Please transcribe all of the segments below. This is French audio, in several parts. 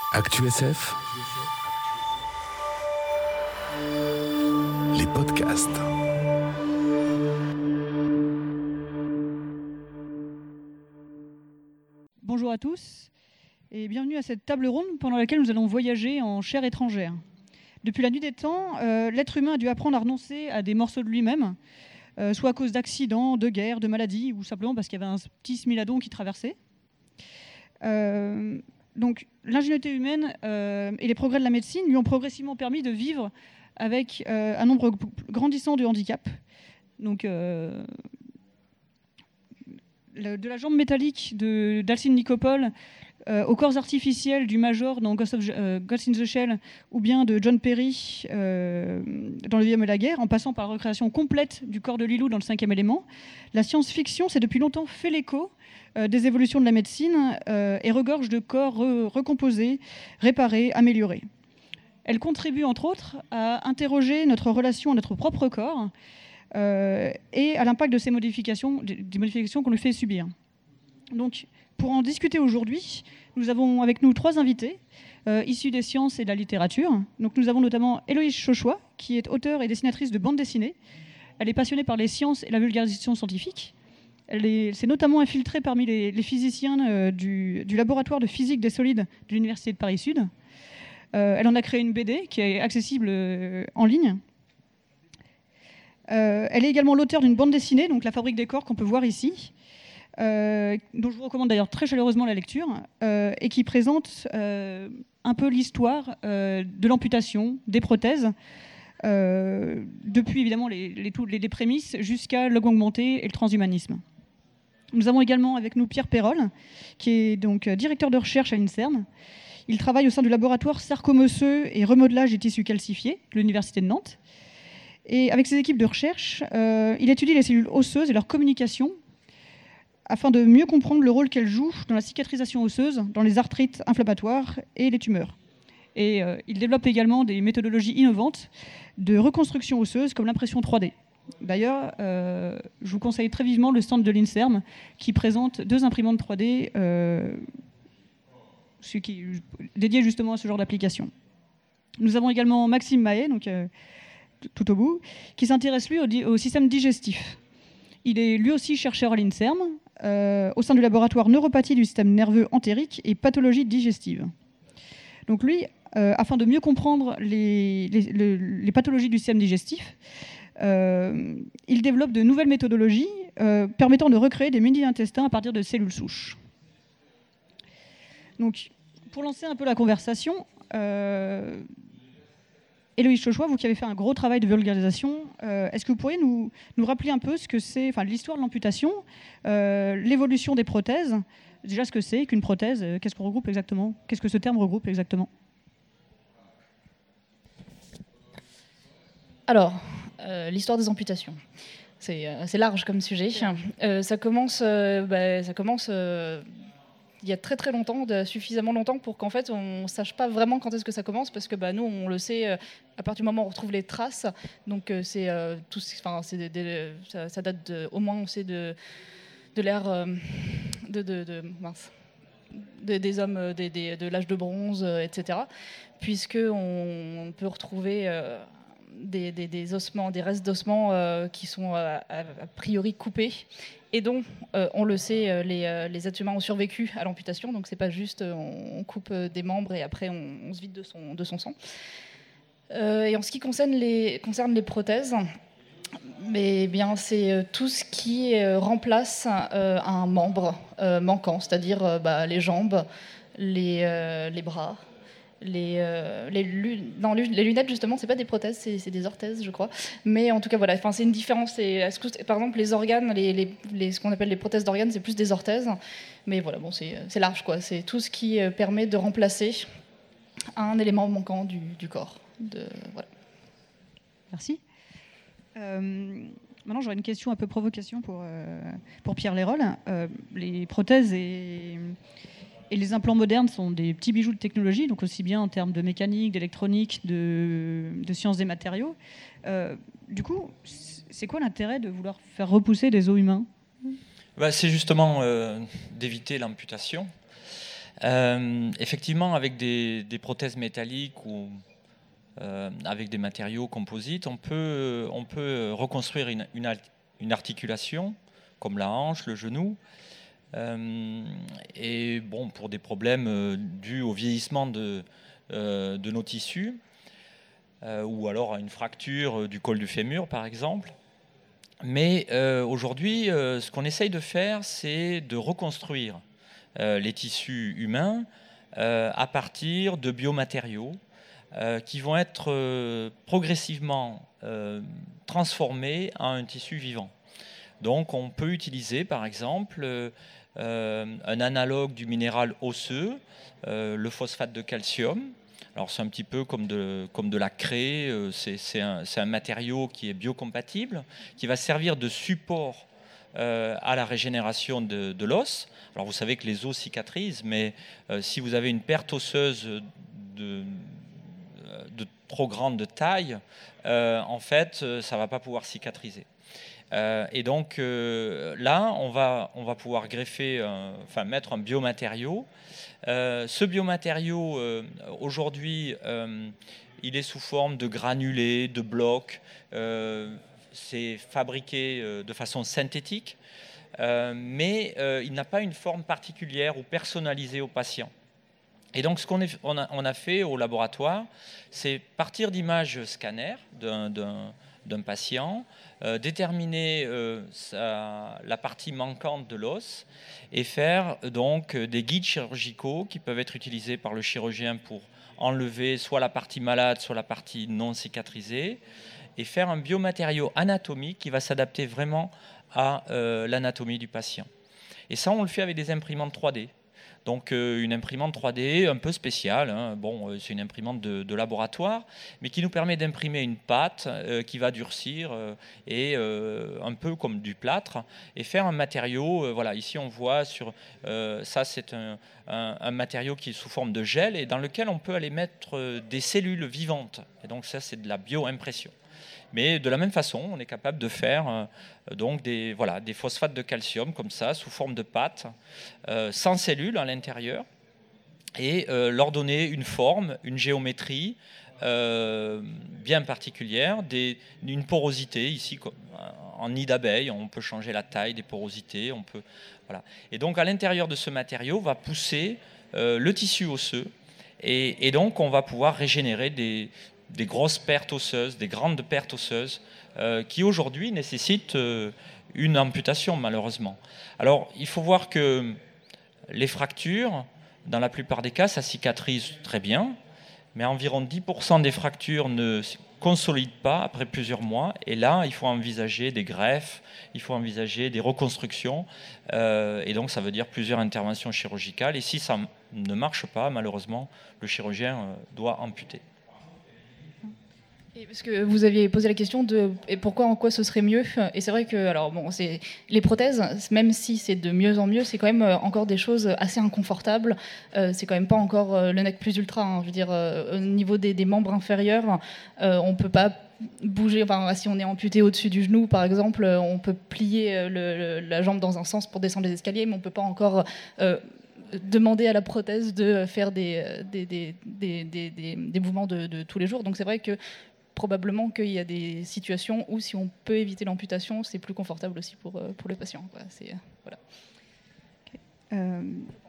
ActuSF, les podcasts. Bonjour à tous et bienvenue à cette table ronde pendant laquelle nous allons voyager en chair étrangère. Depuis la nuit des temps, l'être humain a dû apprendre à renoncer à des morceaux de lui-même, soit à cause d'accidents, de guerres, de maladies, ou simplement parce qu'il y avait un petit smiladon qui traversait. Donc l'ingéniosité humaine et les progrès de la médecine lui ont progressivement permis de vivre avec un nombre grandissant de handicaps. Donc, de la jambe métallique d'Alcide Nicopol aux corps artificiels du Major dans Ghost in the Shell, ou bien de John Perry dans Le Vieil homme et la guerre, en passant par la recréation complète du corps de Lilou dans Le Cinquième élément, la science-fiction s'est depuis longtemps fait l'écho des évolutions de la médecine et regorge de corps recomposés, réparés, améliorés. Elle contribue entre autres à interroger notre relation à notre propre corps et à l'impact de ces modifications, des modifications qu'on lui fait subir. Donc, pour en discuter aujourd'hui, nous avons avec nous trois invités issus des sciences et de la littérature. Donc, nous avons notamment Héloïse Chauchois, qui est auteure et dessinatrice de bande dessinée. Elle est passionnée par les sciences et la vulgarisation scientifique. Elle s'est notamment infiltrée parmi les physiciens du laboratoire de physique des solides de l'Université de Paris-Sud. Elle en a créé une BD qui est accessible en ligne. Elle est également l'auteure d'une bande dessinée, donc La Fabrique des corps, qu'on peut voir ici, dont je vous recommande d'ailleurs très chaleureusement la lecture, et qui présente un peu l'histoire de l'amputation, des prothèses, depuis évidemment les prémices jusqu'à l'augmenté et le transhumanisme. Nous avons également avec nous Pierre Perrol, qui est donc directeur de recherche à l'INSERM. Il travaille au sein du laboratoire sarcome-osseux et remodelage des tissus calcifiés de l'Université de Nantes. Et avec ses équipes de recherche, il étudie les cellules osseuses et leur communication afin de mieux comprendre le rôle qu'elles jouent dans la cicatrisation osseuse, dans les arthrites inflammatoires et les tumeurs. Et il développe également des méthodologies innovantes de reconstruction osseuse comme l'impression 3D. D'ailleurs, je vous conseille très vivement le stand de l'INSERM qui présente 2 imprimantes 3D dédiées justement à ce genre d'application. Nous avons également Maxime Mahé, donc tout au bout, qui s'intéresse lui au système digestif. Il est lui aussi chercheur à l'INSERM, au sein du laboratoire neuropathie du système nerveux entérique et pathologie digestive. Donc lui, afin de mieux comprendre les pathologies du système digestif, il développe de nouvelles méthodologies permettant de recréer des mini-intestins à partir de cellules souches. Donc, pour lancer un peu la conversation, Héloïse Chauchois, vous qui avez fait un gros travail de vulgarisation, est-ce que vous pourriez nous rappeler un peu ce que c'est, l'histoire de l'amputation, l'évolution des prothèses, déjà ce que c'est qu'une prothèse, qu'est-ce qu'on regroupe exactement, qu'est-ce que ce terme regroupe exactement? Alors, l'histoire des amputations, c'est assez large comme sujet. Ça commence il y a très très longtemps, suffisamment longtemps pour qu'en fait on ne sache pas vraiment quand est-ce que ça commence, parce que nous on le sait à partir du moment où on retrouve les traces. Donc ça date au moins on sait de l'ère des hommes de l'âge de bronze, etc. Puisque on peut retrouver des ossements, des restes d'ossements qui sont a priori coupés, et dont, on le sait, les êtres humains ont survécu à l'amputation. Donc c'est pas juste on coupe des membres et après on se vide de son sang. Et en ce qui concerne les prothèses, c'est tout ce qui remplace un membre manquant, c'est-à-dire les jambes, les bras. Les lunettes, justement, c'est pas des prothèses, c'est des orthèses, je crois. Mais en tout cas, voilà, c'est une différence. Par exemple, les organes, ce qu'on appelle les prothèses d'organes, c'est plus des orthèses. Mais voilà, c'est large, quoi. C'est tout ce qui permet de remplacer un élément manquant du corps. Voilà. Merci. Maintenant, j'aurais une question un peu provocation pour Pierre Lérol. Les prothèses et les implants modernes sont des petits bijoux de technologie, donc aussi bien en termes de mécanique, d'électronique, de sciences des matériaux. Du coup, c'est quoi l'intérêt de vouloir faire repousser des os humains ? C'est justement d'éviter l'amputation. Effectivement, avec des prothèses métalliques ou avec des matériaux composites, on peut reconstruire une articulation, comme la hanche, le genou. Et bon, pour des problèmes dus au vieillissement de nos tissus, ou alors à une fracture du col du fémur, par exemple. Mais aujourd'hui, ce qu'on essaye de faire, c'est de reconstruire les tissus humains à partir de biomatériaux qui vont être progressivement transformés en un tissu vivant. Donc on peut utiliser par exemple un analogue du minéral osseux, le phosphate de calcium. Alors c'est un petit peu comme de la craie, c'est un matériau qui est biocompatible, qui va servir de support à la régénération de l'os. Alors vous savez que les os cicatrisent, mais si vous avez une perte osseuse de trop grande taille, en fait, ça ne va pas pouvoir cicatriser. Et donc là, on va pouvoir greffer, mettre un biomatériau. Ce biomatériau, aujourd'hui, il est sous forme de granulés, de blocs. C'est fabriqué de façon synthétique, mais il n'a pas une forme particulière ou personnalisée au patient. Et donc, ce qu'on a fait au laboratoire, c'est partir d'images scanner d'un patient, déterminer la partie manquante de l'os et faire donc des guides chirurgicaux qui peuvent être utilisés par le chirurgien pour enlever soit la partie malade, soit la partie non cicatrisée, et faire un biomatériau anatomique qui va s'adapter vraiment à l'anatomie du patient. Et ça, on le fait avec des imprimantes 3D. Donc une imprimante 3D un peu spéciale, hein. Bon, c'est une imprimante de laboratoire, mais qui nous permet d'imprimer une pâte qui va durcir et un peu comme du plâtre, et faire un matériau. Voilà, ici on voit sur ça, c'est un matériau qui est sous forme de gel et dans lequel on peut aller mettre des cellules vivantes. Et donc ça, c'est de la bioimpression. Mais de la même façon, on est capable de faire donc des phosphates de calcium comme ça, sous forme de pâte, sans cellules à l'intérieur, et leur donner une forme, une géométrie bien particulière, une porosité. Ici, en nid d'abeille, on peut changer la taille des porosités. Voilà. Et donc, à l'intérieur de ce matériau va pousser le tissu osseux, et donc on va pouvoir régénérer des grosses pertes osseuses, des grandes pertes osseuses, qui aujourd'hui nécessitent une amputation, malheureusement. Alors, il faut voir que les fractures, dans la plupart des cas, ça cicatrise très bien, mais environ 10% des fractures ne consolident pas après plusieurs mois, et là, il faut envisager des greffes, il faut envisager des reconstructions, et donc ça veut dire plusieurs interventions chirurgicales, et si ça ne marche pas, malheureusement, le chirurgien doit amputer. Parce que vous aviez posé la question de et pourquoi, en quoi ce serait mieux. Et c'est vrai que alors bon, c'est les prothèses, même si c'est de mieux en mieux, c'est quand même encore des choses assez inconfortables. C'est quand même pas encore le nec plus ultra. Hein. Je veux dire, au niveau des membres inférieurs, on peut pas bouger. Enfin, si on est amputé au-dessus du genou, par exemple, on peut plier la jambe dans un sens pour descendre les escaliers, mais on peut pas encore demander à la prothèse de faire des mouvements de tous les jours. Donc c'est vrai que probablement qu'il y a des situations où si on peut éviter l'amputation, c'est plus confortable aussi pour le patient. Quoi. Voilà. Okay.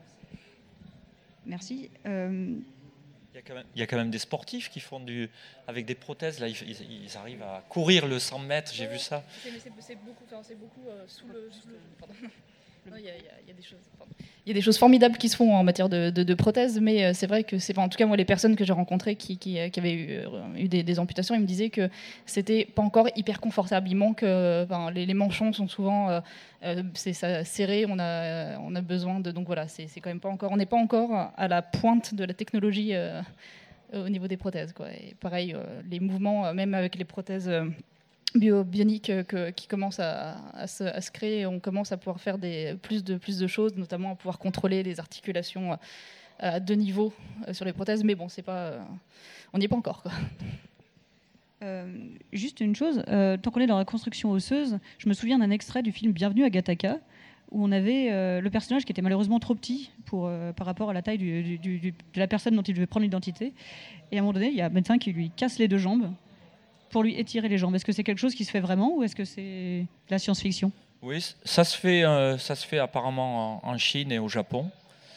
Merci. Il y a quand même des sportifs qui font avec des prothèses. Là, ils arrivent à courir le 100 mètres, j'ai vu ça. C'est beaucoup sous le... Pardon. Non, il y a des choses... Pardon. Il y a des choses formidables qui se font en matière de prothèses, mais c'est vrai que en tout cas moi les personnes que j'ai rencontrées qui avaient eu des amputations, ils me disaient que c'était pas encore hyper confortable. Il manque, les manchons sont souvent ça serré, on a besoin de, donc voilà, c'est quand même pas encore, on n'est pas encore à la pointe de la technologie au niveau des prothèses, quoi. Et pareil, les mouvements, même avec les prothèses bioniques qui commencent à se créer, on commence à pouvoir faire plus de choses, notamment à pouvoir contrôler les articulations à 2 niveaux sur les prothèses, mais bon, on n'y est pas encore, quoi. Juste une chose, tant qu'on est dans la construction osseuse, je me souviens d'un extrait du film Bienvenue à Gattaca, où on avait le personnage qui était malheureusement trop petit par rapport à la taille de la personne dont il devait prendre l'identité. Et à un moment donné, il y a un médecin qui lui casse les 2 jambes pour lui étirer les jambes. Est-ce que c'est quelque chose qui se fait vraiment ou est-ce que c'est de la science-fiction ? Oui, ça se fait apparemment en Chine et au Japon.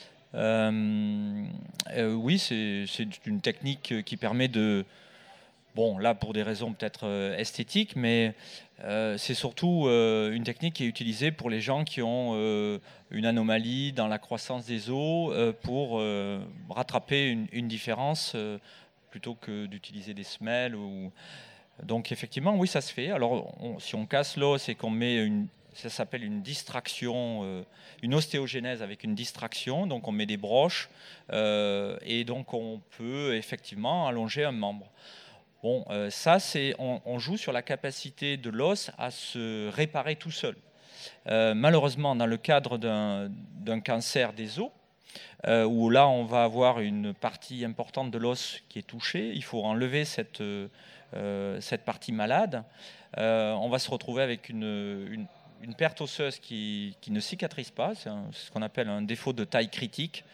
Oui, c'est une technique qui permet de... Bon, là, pour des raisons peut-être esthétiques, mais c'est surtout une technique qui est utilisée pour les gens qui ont une anomalie dans la croissance des os pour rattraper une différence plutôt que d'utiliser des semelles. Donc, effectivement, oui, ça se fait. Alors, si on casse l'os et qu'on met ça s'appelle une distraction, une ostéogenèse avec une distraction. Donc on met des broches et donc on peut effectivement allonger un membre. Bon, ça on joue sur la capacité de l'os à se réparer tout seul. Malheureusement, dans le cadre d'un cancer des os, où là on va avoir une partie importante de l'os qui est touchée, il faut enlever cette partie malade. On va se retrouver avec une perte osseuse qui ne cicatrise pas, c'est ce qu'on appelle un défaut de taille critique.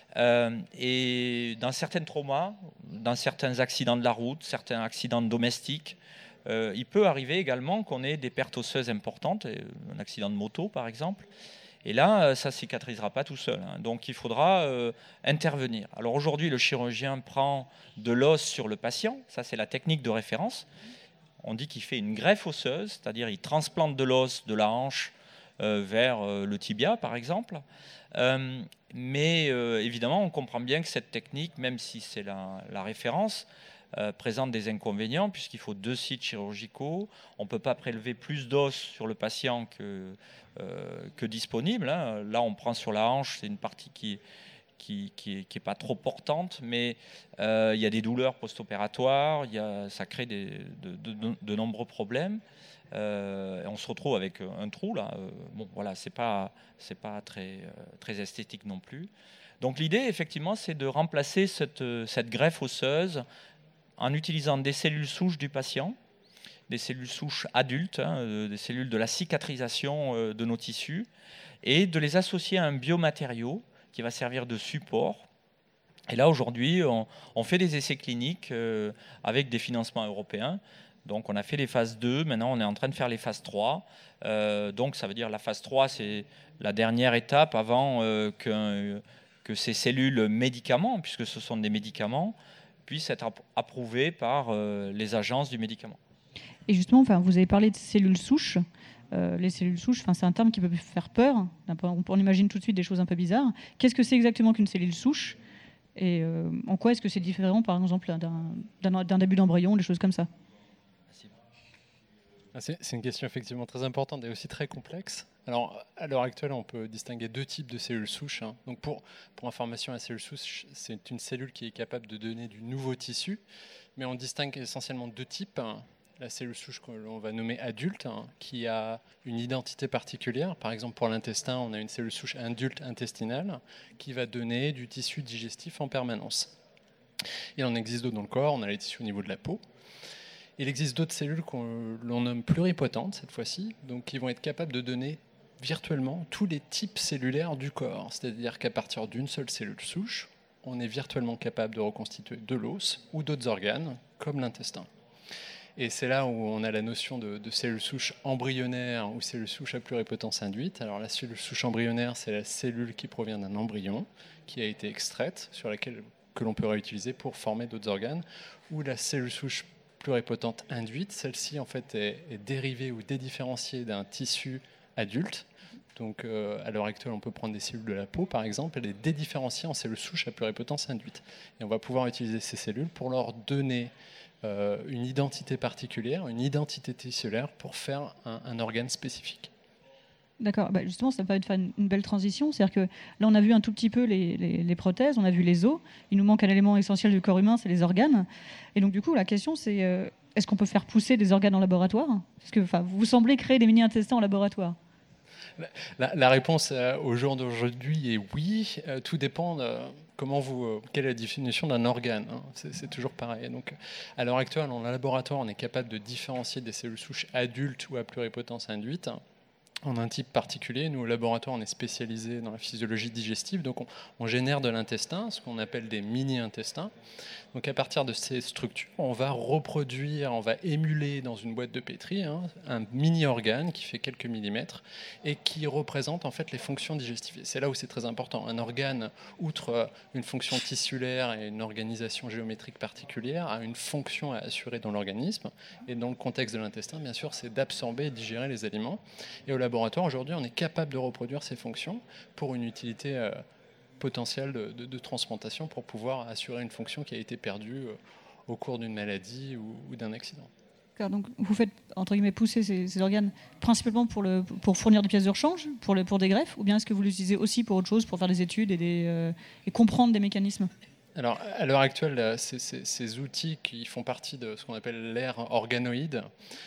Et dans certains traumas, dans certains accidents de la route, certains accidents domestiques, il peut arriver également qu'on ait des pertes osseuses importantes, un accident de moto par exemple. Et là, ça ne cicatrisera pas tout seul. Donc il faudra intervenir. Alors aujourd'hui, le chirurgien prend de l'os sur le patient, ça c'est la technique de référence. On dit qu'il fait une greffe osseuse, c'est-à-dire il transplante de l'os de la hanche vers le tibia, par exemple. Mais évidemment, on comprend bien que cette technique, même si c'est la référence, présente des inconvénients, puisqu'il faut 2 sites chirurgicaux. On ne peut pas prélever plus d'os sur le patient que disponible. Là, on prend sur la hanche, c'est une partie qui est pas trop portante, mais il y a des douleurs post-opératoires, ça crée de nombreux problèmes. On se retrouve avec un trou là. Bon, voilà, c'est pas très esthétique non plus. Donc l'idée, effectivement, c'est de remplacer cette greffe osseuse en utilisant des cellules souches du patient, des cellules souches adultes, des cellules de la cicatrisation de nos tissus, et de les associer à un biomatériau qui va servir de support. Et là, aujourd'hui, on fait des essais cliniques avec des financements européens. Donc, on a fait les phases 2. Maintenant, on est en train de faire les phases 3. Donc, ça veut dire la phase 3, c'est la dernière étape avant que ces cellules médicaments, puisque ce sont des médicaments, puissent être approuvées par les agences du médicament. Et justement, vous avez parlé de cellules souches. Les cellules souches, c'est un terme qui peut faire peur. On imagine tout de suite des choses un peu bizarres. Qu'est-ce que c'est exactement qu'une cellule souche ? Et en quoi est-ce que c'est différent, par exemple, d'un début d'embryon, des choses comme ça ? C'est une question effectivement très importante et aussi très complexe. Alors, à l'heure actuelle, on peut distinguer 2 types de cellules souches. Donc, pour information, la cellule souche, c'est une cellule qui est capable de donner du nouveau tissu, mais on distingue essentiellement 2 types. La cellule souche qu'on va nommer adulte, qui a une identité particulière. Par exemple, pour l'intestin, on a une cellule souche adulte intestinale qui va donner du tissu digestif en permanence. Il en existe d'autres dans le corps, on a les tissus au niveau de la peau. Il existe d'autres cellules l'on nomme pluripotentes cette fois-ci, donc qui vont être capables de donner virtuellement tous les types cellulaires du corps. C'est-à-dire qu'à partir d'une seule cellule souche, on est virtuellement capable de reconstituer de l'os ou d'autres organes, comme l'intestin. Et c'est là où on a la notion de cellule souche embryonnaire ou cellule souche à pluripotence induite. Alors la cellule souche embryonnaire, c'est la cellule qui provient d'un embryon qui a été extraite, que l'on peut réutiliser pour former d'autres organes, ou la cellule souche pluripotente induite. Celle-ci en fait est dérivée ou dédifférenciée d'un tissu adulte. Donc à l'heure actuelle, on peut prendre des cellules de la peau par exemple et les dédifférencier en cellules souches à pluripotence induite. Et on va pouvoir utiliser ces cellules pour leur donner une identité particulière, une identité tissulaire pour faire un organe spécifique. D'accord, justement, ça peut être une belle transition. C'est-à-dire que là, on a vu un tout petit peu les prothèses, on a vu les os. Il nous manque un élément essentiel du corps humain, c'est les organes. Et donc, du coup, la question, c'est est-ce qu'on peut faire pousser des organes en laboratoire ? Parce que vous semblez créer des mini-intestins en laboratoire. La réponse au jour d'aujourd'hui est oui. Tout dépend de quelle est la définition d'un organe. C'est toujours pareil. Donc, à l'heure actuelle, en laboratoire, on est capable de différencier des cellules souches adultes ou à pluripotence induite. en un type particulier. Nous, au laboratoire, on est spécialisé dans la physiologie digestive, donc on génère de l'intestin, ce qu'on appelle des mini-intestins. Donc à partir de ces structures, on va reproduire, on va émuler dans une boîte de pétri un mini-organe qui fait quelques millimètres et qui représente en fait les fonctions digestives. C'est là où c'est très important. Un organe, outre une fonction tissulaire et une organisation géométrique particulière, a une fonction à assurer dans l'organisme. Et dans le contexte de l'intestin, bien sûr, c'est d'absorber et digérer les aliments. Et au laboratoire, aujourd'hui, on est capable de reproduire ces fonctions pour une utilité potentiel de transplantation pour pouvoir assurer une fonction qui a été perdue au cours d'une maladie ou d'un accident. Donc vous faites, entre guillemets, pousser ces organes principalement pour fournir des pièces de rechange, pour des greffes, ou bien est-ce que vous les utilisez aussi pour autre chose, pour faire des études et comprendre des mécanismes ? Alors, à l'heure actuelle, ces outils qui font partie de ce qu'on appelle l'ère organoïde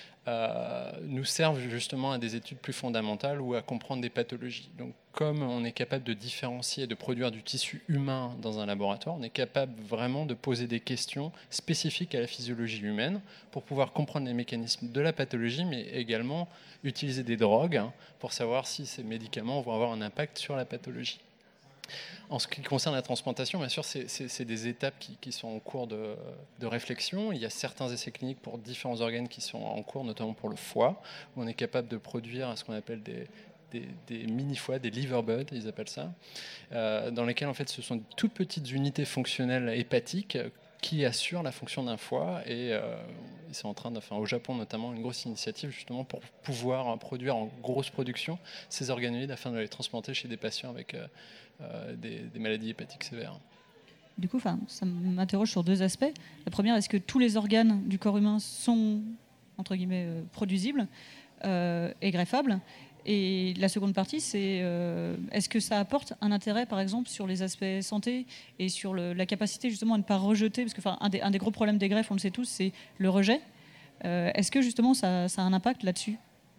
nous servent justement à des études plus fondamentales ou à comprendre des pathologies. Donc, comme on est capable de différencier et de produire du tissu humain dans un laboratoire, on est capable vraiment de poser des questions spécifiques à la physiologie humaine pour pouvoir comprendre les mécanismes de la pathologie, mais également utiliser des drogues pour savoir si ces médicaments vont avoir un impact sur la pathologie. En ce qui concerne la transplantation, bien sûr, c'est des étapes qui sont en cours de réflexion. Il y a certains essais cliniques pour différents organes qui sont en cours, notamment pour le foie, où on est capable de produire ce qu'on appelle des mini-foies, des liver buds, ils appellent ça, dans lesquels en fait ce sont de toutes petites unités fonctionnelles hépatiques qui assurent la fonction d'un foie. Et c'est en train de faire au Japon notamment une grosse initiative justement pour pouvoir produire en grosse production ces organoïdes afin de les transplanter chez des patients avec des maladies hépatiques sévères. Du coup, ça m'interroge sur deux aspects. La première, est-ce que tous les organes du corps humain sont, entre guillemets, produisibles et greffables ? Et la seconde partie, c'est est-ce que ça apporte un intérêt, par exemple, sur les aspects santé et sur la capacité justement à ne pas rejeter ? Parce que un des gros problèmes des greffes, on le sait tous, c'est le rejet. Est-ce que justement ça a un impact là-dessus ?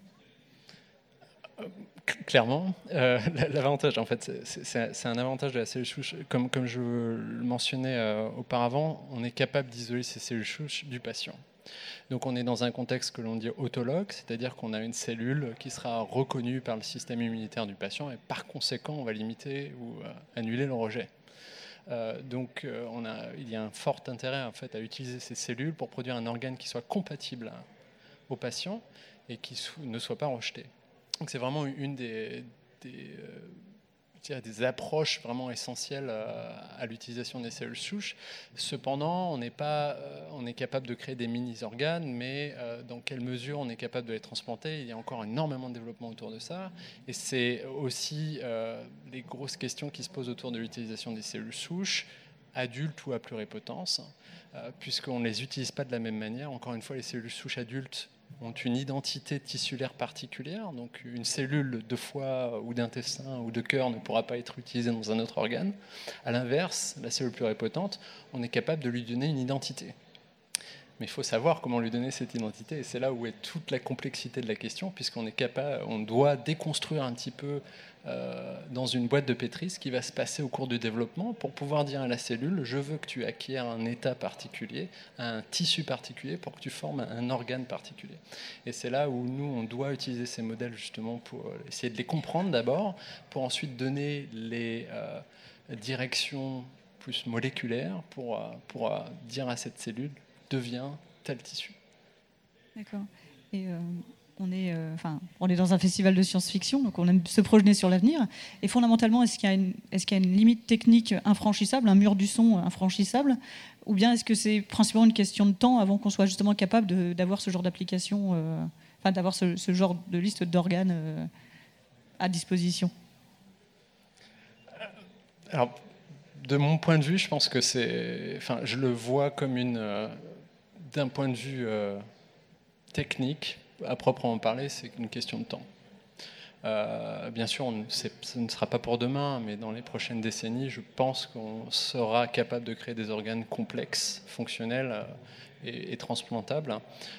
Clairement, l'avantage, en fait, c'est un avantage de la cellule souche. Comme je le mentionnais auparavant, on est capable d'isoler ces cellules souches du patient. Donc on est dans un contexte que l'on dit autologue, c'est-à-dire qu'on a une cellule qui sera reconnue par le système immunitaire du patient et par conséquent, on va limiter ou annuler le rejet. Il y a un fort intérêt en fait, à utiliser ces cellules pour produire un organe qui soit compatible au patient et qui ne soit pas rejeté. Donc c'est vraiment une des approches vraiment essentielles à l'utilisation des cellules souches. Cependant, on est capable de créer des mini-organes, mais dans quelle mesure on est capable de les transplanter ? Il y a encore énormément de développement autour de ça. Et c'est aussi les grosses questions qui se posent autour de l'utilisation des cellules souches, adultes ou à pluripotence, puisqu'on ne les utilise pas de la même manière. Encore une fois, les cellules souches adultes ont une identité tissulaire particulière, donc une cellule de foie ou d'intestin ou de cœur ne pourra pas être utilisée dans un autre organe. À l'inverse, la cellule pluripotente, on est capable de lui donner une identité. Mais il faut savoir comment lui donner cette identité, et c'est là où est toute la complexité de la question, puisqu'on est capable, on doit déconstruire un petit peu dans une boîte de pétri ce qui va se passer au cours du développement pour pouvoir dire à la cellule, je veux que tu acquières un état particulier, un tissu particulier pour que tu formes un organe particulier. Et c'est là où nous, on doit utiliser ces modèles justement pour essayer de les comprendre d'abord, pour ensuite donner les directions plus moléculaires pour dire à cette cellule, devient tel tissu. D'accord. Et on est dans un festival de science-fiction, donc on aime se projeter sur l'avenir. Et fondamentalement, est-ce qu'il y a une limite technique infranchissable, un mur du son infranchissable, ou bien est-ce que c'est principalement une question de temps avant qu'on soit justement capable d'avoir ce genre d'application, d'avoir ce genre de liste d'organes à disposition ? Alors, de mon point de vue, je pense que je le vois comme d'un point de vue technique, à proprement parler, c'est une question de temps. Bien sûr, ce ne sera pas pour demain, mais dans les prochaines décennies, je pense qu'on sera capable de créer des organes complexes, fonctionnels et transplantables.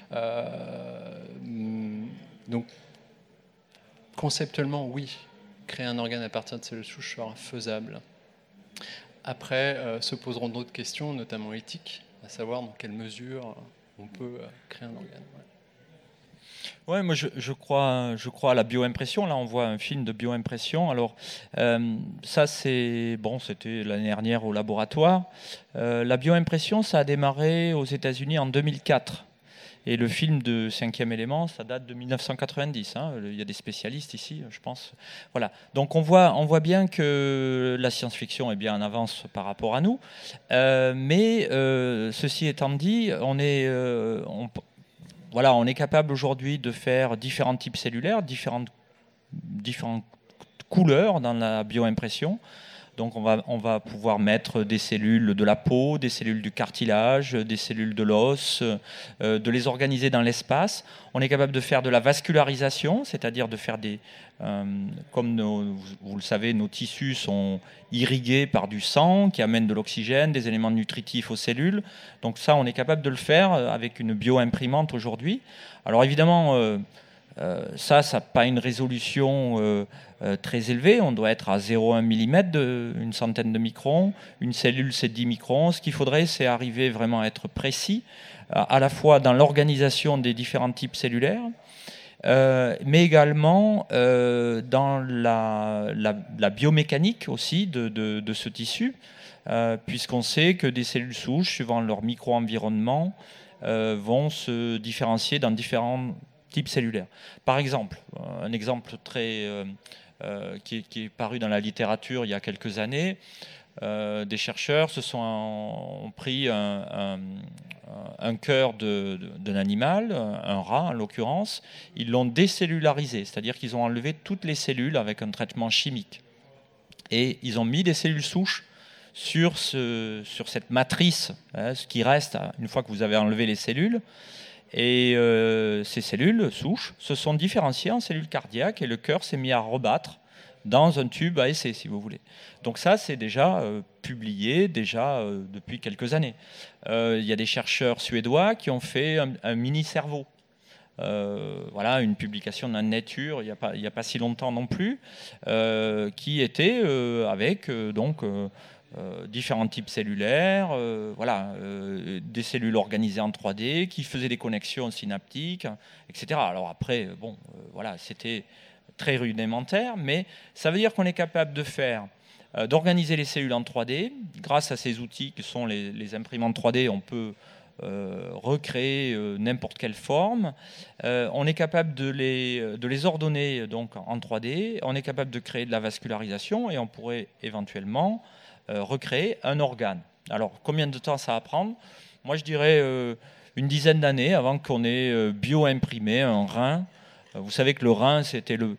Donc, conceptuellement, oui, créer un organe à partir de cellules souches sera faisable. Après, se poseront d'autres questions, notamment éthiques, à savoir dans quelle mesure on peut créer un organe. Ouais. Ouais, moi je crois à la bioimpression. Là, on voit un film de bioimpression. Alors, ça, c'était l'année dernière au laboratoire. La bioimpression, ça a démarré aux États-Unis en 2004. Et le film de Cinquième élément, ça date de 1990. Hein. Il y a des spécialistes ici, je pense. Voilà. Donc on voit bien que la science-fiction est bien en avance par rapport à nous. Mais ceci étant dit, on est capable aujourd'hui de faire différents types cellulaires, différentes couleurs dans la bioimpression. Donc on va pouvoir mettre des cellules de la peau, des cellules du cartilage, des cellules de l'os, de les organiser dans l'espace. On est capable de faire de la vascularisation, c'est-à-dire de faire comme vous le savez, nos tissus sont irrigués par du sang qui amène de l'oxygène, des éléments nutritifs aux cellules. Donc ça, on est capable de le faire avec une bioimprimante aujourd'hui. Alors évidemment, ça n'a pas une résolution très élevée. On doit être à 0,1 mm, une centaine de microns. Une cellule, c'est 10 microns. Ce qu'il faudrait, c'est arriver vraiment à être précis, à la fois dans l'organisation des différents types cellulaires, mais également dans la biomécanique aussi de ce tissu, puisqu'on sait que des cellules souches, suivant leur micro-environnement, vont se différencier dans différents types cellulaires. Par exemple, un exemple qui est paru dans la littérature il y a quelques années, des chercheurs ont pris un cœur d'un animal, un rat en l'occurrence, ils l'ont décellularisé, c'est-à-dire qu'ils ont enlevé toutes les cellules avec un traitement chimique. Et ils ont mis des cellules souches sur cette matrice, ce qui reste une fois que vous avez enlevé les cellules. Et ces cellules souches se sont différenciées en cellules cardiaques et le cœur s'est mis à rebattre dans un tube à essai, si vous voulez. Donc ça, c'est déjà publié depuis quelques années. Il y a des chercheurs suédois qui ont fait un mini-cerveau. Voilà, une publication dans Nature il n'y a pas si longtemps non plus, qui était avec différents types cellulaires, des cellules organisées en 3D, qui faisaient des connexions synaptiques, etc. Alors après, c'était très rudimentaire, mais ça veut dire qu'on est capable de d'organiser les cellules en 3D. Grâce à ces outils qui sont les imprimantes 3D, on peut recréer n'importe quelle forme. On est capable de les ordonner donc, en 3D. On est capable de créer de la vascularisation et on pourrait éventuellement recréer un organe. Alors, combien de temps ça va prendre ? Moi, je dirais une dizaine d'années avant qu'on ait bio-imprimé un rein. Vous savez que le rein, c'était le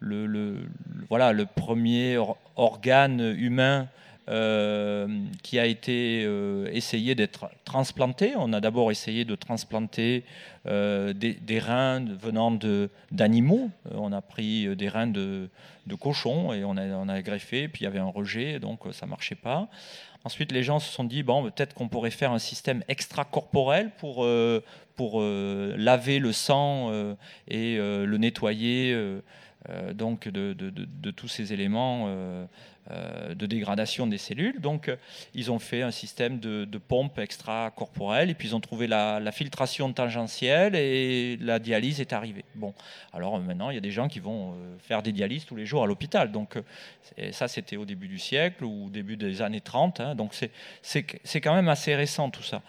premier organe humain qui a été essayé d'être transplanté. On a d'abord essayé de transplanter des reins venant d'animaux. On a pris des reins de cochons et on a greffé, puis il y avait un rejet, donc ça ne marchait pas. Ensuite, les gens se sont dit, peut-être qu'on pourrait faire un système extracorporel pour laver le sang et le nettoyer donc de tous ces éléments de dégradation des cellules. Donc, ils ont fait un système de pompe extracorporelle et puis ils ont trouvé la filtration tangentielle et la dialyse est arrivée. Bon, alors maintenant, il y a des gens qui vont faire des dialyses tous les jours à l'hôpital. Donc, ça, c'était au début du siècle ou au début des années 30. Hein, donc, c'est quand même assez récent tout ça.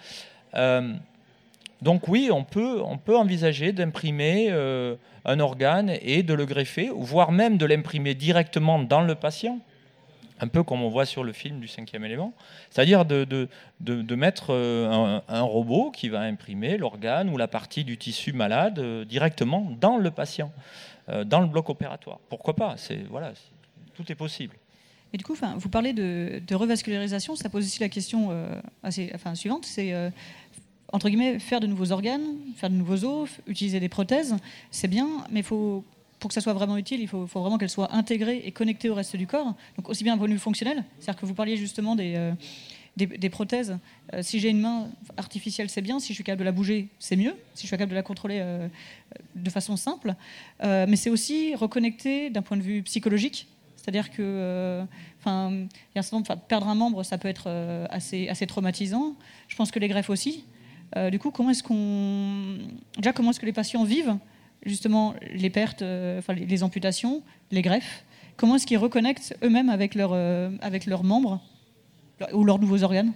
Donc oui, on peut envisager d'imprimer un organe et de le greffer, voire même de l'imprimer directement dans le patient, un peu comme on voit sur le film du Cinquième élément, c'est-à-dire de mettre un robot qui va imprimer l'organe ou la partie du tissu malade directement dans le patient, dans le bloc opératoire. Pourquoi pas ? Tout est possible. Et du coup, vous parlez de revascularisation, ça pose aussi la question suivante, c'est entre guillemets, faire de nouveaux organes, faire de nouveaux os, utiliser des prothèses, c'est bien, mais pour que ça soit vraiment utile, il faut vraiment qu'elles soient intégrées et connectées au reste du corps. Donc aussi bien d'un point de vue fonctionnel, c'est-à-dire que vous parliez justement des prothèses. Si j'ai une main artificielle, c'est bien. Si je suis capable de la bouger, c'est mieux. Si je suis capable de la contrôler de façon simple. Mais c'est aussi reconnecter d'un point de vue psychologique. C'est-à-dire que il y a un certain nombre, perdre un membre, ça peut être assez traumatisant. Je pense que les greffes aussi. Du coup, comment est-ce que les patients vivent justement les pertes, les amputations, les greffes, comment est-ce qu'ils reconnectent eux-mêmes avec leurs membres ou leurs nouveaux organes?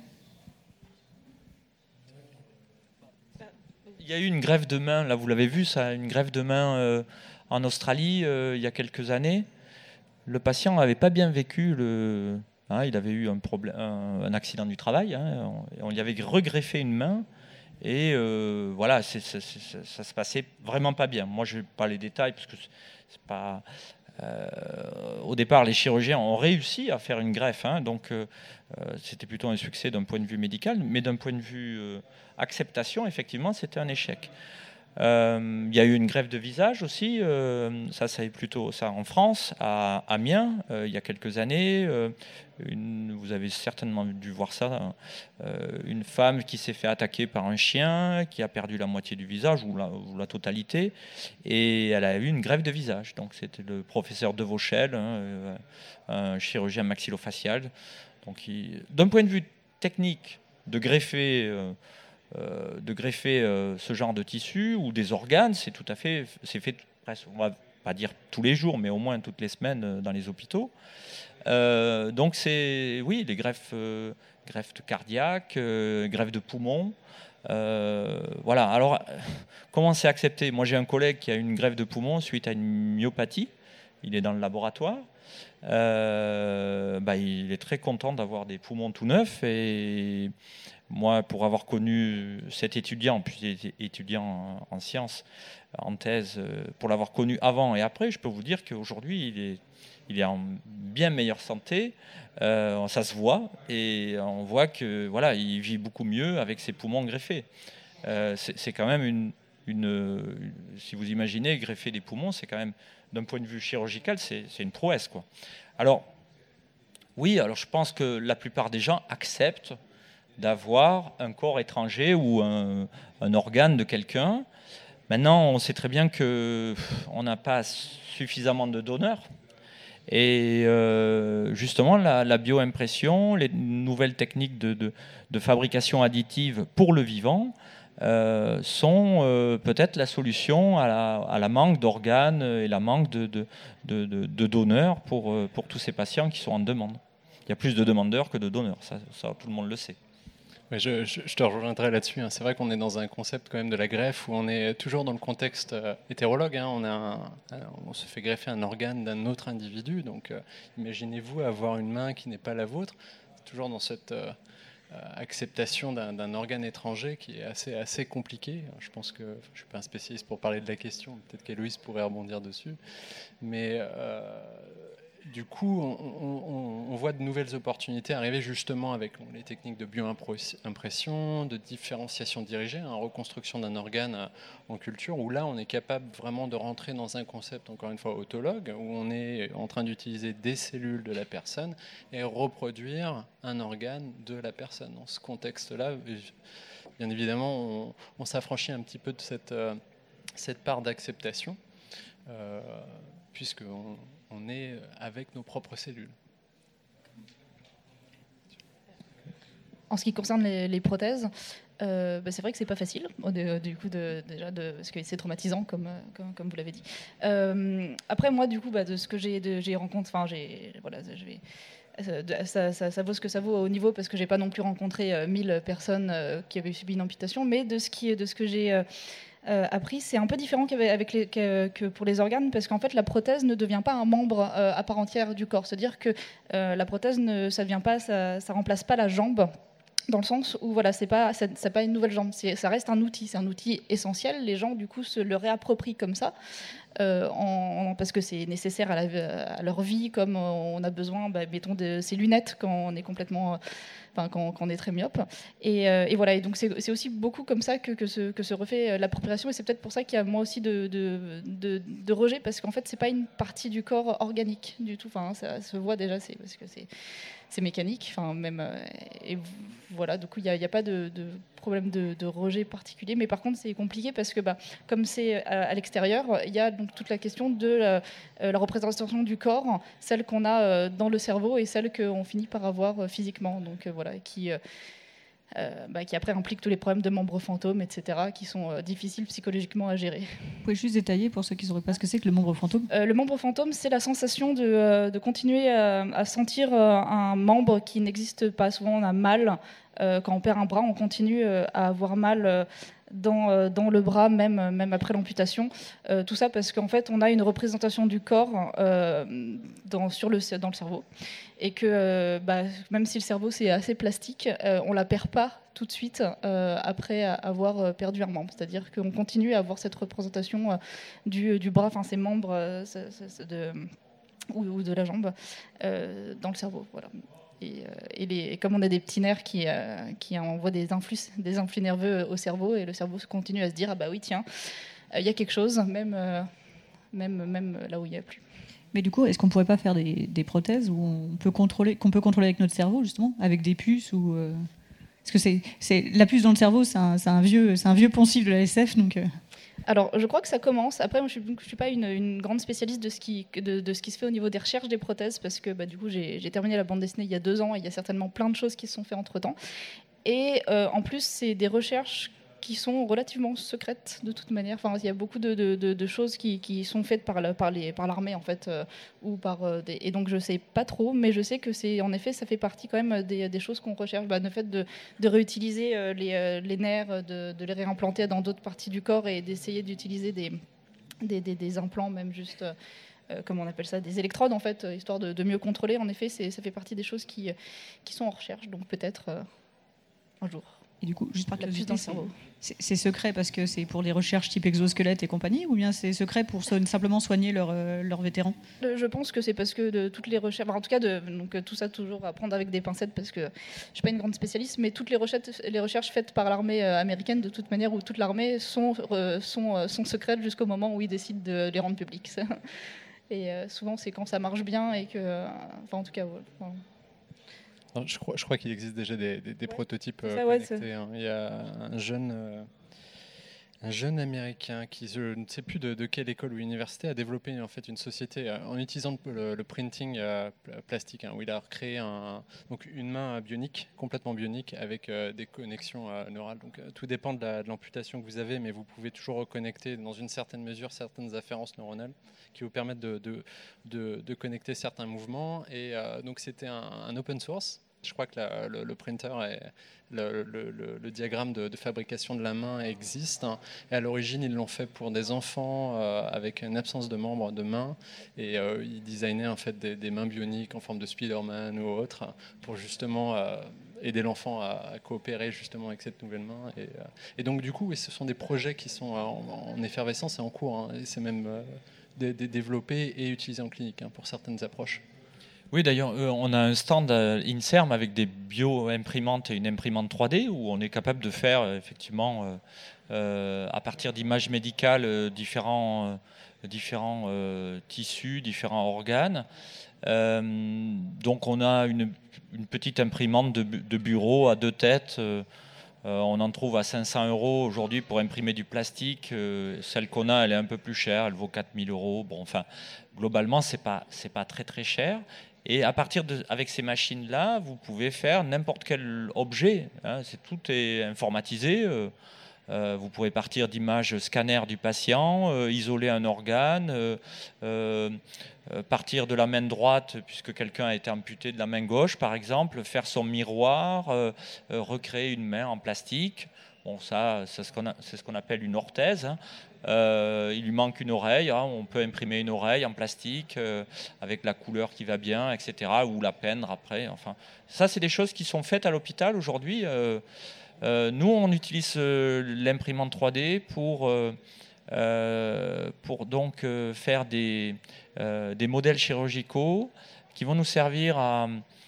Il y a eu une greffe de main, là vous l'avez vu, ça, une greffe de main en Australie il y a quelques années. Le patient n'avait pas bien vécu il avait eu un accident du travail. On lui avait regreffé une main et voilà, ça se passait vraiment pas bien. Moi, je n'ai pas les détails parce que c'est pas. Au départ, les chirurgiens ont réussi à faire une greffe, donc c'était plutôt un succès d'un point de vue médical, mais d'un point de vue acceptation, effectivement, c'était un échec. Il y a eu une greffe de visage aussi, ça c'est plutôt ça en France, à Amiens, il y a quelques années. Vous avez certainement dû voir ça, une femme qui s'est fait attaquer par un chien, qui a perdu la moitié du visage ou la totalité, et elle a eu une greffe de visage. Donc c'était le professeur De Vauchel, un chirurgien maxillofacial. Donc d'un point de vue technique, de greffer ce genre de tissu ou des organes, c'est fait presque, on va pas dire tous les jours, mais au moins toutes les semaines dans les hôpitaux. Donc oui, les greffes cardiaques, greffes de poumons. Voilà. Alors, comment c'est accepté? Moi, j'ai un collègue qui a une greffe de poumon suite à une myopathie. Il est dans le laboratoire. Il est très content d'avoir des poumons tout neufs. Et moi, pour avoir connu cet étudiant, puis il était étudiant en sciences, en thèse, pour l'avoir connu avant et après, je peux vous dire qu'aujourd'hui, il est en bien meilleure santé. Ça se voit et on voit que voilà, il vit beaucoup mieux avec ses poumons greffés. C'est quand même si vous imaginez greffer des poumons, c'est quand même, d'un point de vue chirurgical, c'est une prouesse, quoi. Alors oui, je pense que la plupart des gens acceptent d'avoir un corps étranger ou un organe de quelqu'un. Maintenant, on sait très bien qu'on n'a pas suffisamment de donneurs. Et justement, la bioimpression, les nouvelles techniques de fabrication additive pour le vivant sont peut-être la solution à la manque d'organes et la manque de donneurs pour tous ces patients qui sont en demande. Il y a plus de demandeurs que de donneurs, ça tout le monde le sait. Oui, je te rejoindrai là-dessus. C'est vrai qu'on est dans un concept quand même de la greffe où on est toujours dans le contexte hétérologue. On se fait greffer un organe d'un autre individu. Donc imaginez-vous avoir une main qui n'est pas la vôtre. Toujours dans cette acceptation d'un organe étranger qui est assez compliqué. Je pense que je ne suis pas un spécialiste pour parler de la question. Peut-être qu'Héloïse pourrait rebondir dessus. Mais du coup, on voit de nouvelles opportunités arriver justement avec les techniques de bioimpression, de différenciation dirigée, reconstruction d'un organe en culture, où là, on est capable vraiment de rentrer dans un concept, encore une fois, autologue, où on est en train d'utiliser des cellules de la personne et reproduire un organe de la personne. Dans ce contexte-là, bien évidemment, on s'affranchit un petit peu de cette part d'acceptation, puisqu'on est avec nos propres cellules. En ce qui concerne les prothèses, c'est vrai que c'est pas facile, du coup, parce que c'est traumatisant, comme vous l'avez dit. Après, moi, du coup, de ce que j'ai rencontré, ça vaut ce que ça vaut au niveau, parce que j'ai pas non plus rencontré 1000 personnes qui avaient subi une amputation, mais de ce que j'ai appris, c'est un peu différent que pour les organes, parce qu'en fait la prothèse ne devient pas un membre à part entière du corps. C'est-à-dire que la prothèse ça remplace pas la jambe, dans le sens où voilà, c'est pas une nouvelle jambe, ça reste un outil, c'est un outil essentiel. Les gens du coup se le réapproprient comme ça, parce que c'est nécessaire à leur vie, comme on a besoin, mettons, de ces lunettes quand on est complètement quand on est très myope. Et voilà, et donc c'est aussi beaucoup comme ça que se refait l'appropriation, et c'est peut-être pour ça qu'il y a moins aussi de rejet, parce qu'en fait c'est pas une partie du corps organique du tout. Ça se voit déjà, parce que c'est mécanique, même, et voilà, du coup il n'y a pas de problème de rejet particulier, mais par contre c'est compliqué parce que comme c'est à l'extérieur, il y a donc toute la question de la représentation du corps, celle qu'on a dans le cerveau et celle qu'on finit par avoir physiquement, donc voilà, qui qui après implique tous les problèmes de membres fantômes, etc., qui sont difficiles psychologiquement à gérer. Vous pouvez juste détailler pour ceux qui ne sauraient pas ce que c'est que le membre fantôme? Le membre fantôme, c'est la sensation de continuer à sentir un membre qui n'existe pas. Souvent, on a mal. Quand on perd un bras, on continue à avoir mal dans le bras, même après l'amputation. Tout ça parce qu'en fait, on a une représentation du corps dans le cerveau. Et que même si le cerveau, c'est assez plastique, on ne la perd pas tout de suite après avoir perdu un membre. C'est-à-dire qu'on continue à avoir cette représentation du bras, enfin ses membres ou de la jambe dans le cerveau. Voilà. Et comme on a des petits nerfs qui envoient des influx nerveux au cerveau, et le cerveau continue à se dire, ah bah oui, tiens, il y a quelque chose, même là où il n'y a plus. Mais du coup, est-ce qu'on ne pourrait pas faire des prothèses qu'on peut contrôler avec notre cerveau, justement, avec des puces ou Parce que la puce dans le cerveau, c'est un vieux poncif de la SF, donc... Alors, je crois que ça commence. Après, moi, je ne suis pas une grande spécialiste de ce qui se fait au niveau des recherches des prothèses, parce que du coup, j'ai terminé la bande dessinée il y a 2 ans, et il y a certainement plein de choses qui se sont faites entre-temps. Et en plus, c'est des recherches qui sont relativement secrètes de toute manière. Enfin, il y a beaucoup de choses qui sont faites par l'armée en fait, et donc je sais pas trop, mais je sais que en effet ça fait partie quand même des choses qu'on recherche. Le fait de réutiliser les nerfs, de les réimplanter dans d'autres parties du corps et d'essayer d'utiliser des implants, même juste comment on appelle ça, des électrodes en fait, histoire de mieux contrôler. En effet, ça fait partie des choses qui sont en recherche, donc peut-être un jour. Et du coup, juste par curiosité, dans le cerveau. C'est secret parce que c'est pour les recherches type exosquelette et compagnie, ou bien c'est secret pour simplement soigner leurs vétérans? Je pense que c'est parce que de toutes les recherches, en tout cas, donc tout ça toujours à prendre avec des pincettes, parce que je ne suis pas une grande spécialiste, mais toutes les recherches faites par l'armée américaine, de toute manière, où toute l'armée sont secrètes jusqu'au moment où ils décident de les rendre publiques. Et souvent, c'est quand ça marche bien et que, en tout cas, ouais. Non, je crois qu'il existe déjà des prototypes ça, connectés. Hein. Il y a un jeune Américain qui, je ne sais plus de quelle école ou université, a développé en fait une société en utilisant le printing plastique, où il a recréé une main bionique, complètement bionique, avec des connexions neurales. Donc tout dépend de l'amputation que vous avez, mais vous pouvez toujours reconnecter dans une certaine mesure certaines afférences neuronales qui vous permettent de connecter certains mouvements. Et donc c'était un open source. Je crois que le printer et le diagramme de fabrication de la main existe. Et à l'origine, ils l'ont fait pour des enfants avec une absence de membres de main. Et ils designaient en fait des mains bioniques en forme de Spider-Man ou autre pour justement aider l'enfant à coopérer justement avec cette nouvelle main. Et donc du coup, oui, ce sont des projets qui sont en effervescence et en cours. Et c'est même développés et utilisés en clinique pour certaines approches. Oui, d'ailleurs, on a un stand INSERM avec des bio-imprimantes et une imprimante 3D où on est capable de faire effectivement à partir d'images médicales différents tissus, différents organes. Donc on a une petite imprimante de bureau à 2 têtes. On en trouve à 500 € aujourd'hui pour imprimer du plastique. Celle qu'on a, elle est un peu plus chère, elle vaut 4000 €. Bon, enfin, globalement, c'est pas très très cher. Et à partir avec ces machines-là, vous pouvez faire n'importe quel objet. Tout est informatisé. Vous pouvez partir d'images scanner du patient, isoler un organe, partir de la main droite, puisque quelqu'un a été amputé de la main gauche, par exemple, faire son miroir, recréer une main en plastique. Bon, ça, c'est ce qu'on appelle une orthèse. Il lui manque une oreille, on peut imprimer une oreille en plastique avec la couleur qui va bien, etc., ou la peindre après. Enfin, ça, c'est des choses qui sont faites à l'hôpital aujourd'hui. Nous, on utilise l'imprimante 3D pour donc faire des modèles chirurgicaux qui vont nous servir à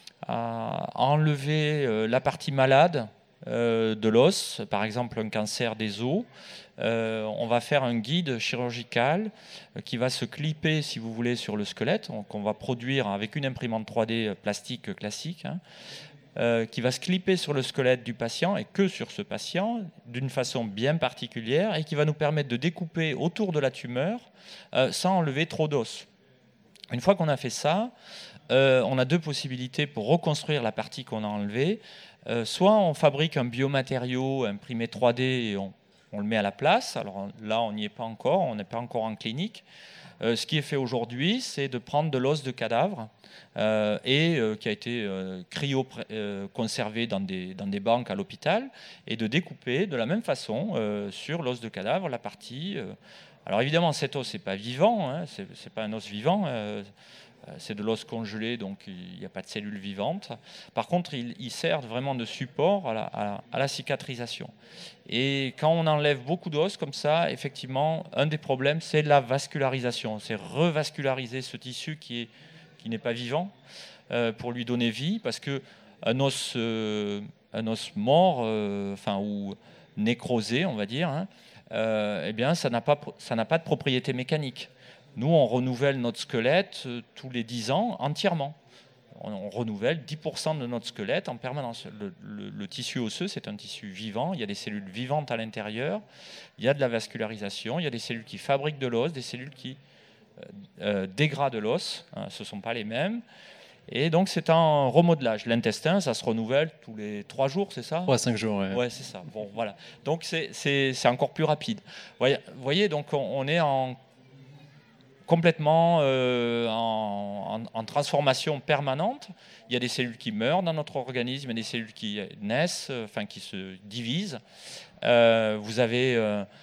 enlever la partie malade de l'os, par exemple un cancer des os. On va faire un guide chirurgical qui va se clipper, si vous voulez, sur le squelette, qu'on va produire avec une imprimante 3D plastique classique, qui va se clipper sur le squelette du patient et que sur ce patient, d'une façon bien particulière, et qui va nous permettre de découper autour de la tumeur sans enlever trop d'os. Une fois qu'on a fait ça, on a deux possibilités pour reconstruire la partie qu'on a enlevée. Soit on fabrique un biomatériau imprimé 3D et on le met à la place. Alors là, on n'y est pas encore, on n'est pas encore en clinique. Ce qui est fait aujourd'hui, c'est de prendre de l'os de cadavre qui a été cryo-conservé dans des banques à l'hôpital et de découper de la même façon sur l'os de cadavre la partie. Alors évidemment, cet os n'est pas vivant, hein, c'est pas un os vivant. C'est de l'os congelé, donc il n'y a pas de cellules vivantes. Par contre, il sert vraiment de support à la cicatrisation. Et quand on enlève beaucoup d'os comme ça, effectivement, un des problèmes, c'est la vascularisation. C'est revasculariser ce tissu qui n'est pas vivant pour lui donner vie, parce qu'un os mort, ou nécrosé, on va dire, hein, eh bien, ça n'a pas de propriété mécanique. Nous, on renouvelle notre squelette tous les 10 ans entièrement. On renouvelle 10% de notre squelette en permanence. Le tissu osseux, c'est un tissu vivant. Il y a des cellules vivantes à l'intérieur. Il y a de la vascularisation. Il y a des cellules qui fabriquent de l'os, des cellules qui dégradent l'os. Hein, ce ne sont pas les mêmes. Et donc, c'est un remodelage. L'intestin, ça se renouvelle tous les 3 jours, c'est ça ? 3 à 5 jours, oui. Ouais, c'est ça. Bon, voilà. Donc, c'est encore plus rapide. Vous voyez, donc, on est complètement en transformation permanente. Il y a des cellules qui meurent dans notre organisme, il y a des cellules qui naissent, qui se divisent. Vous avez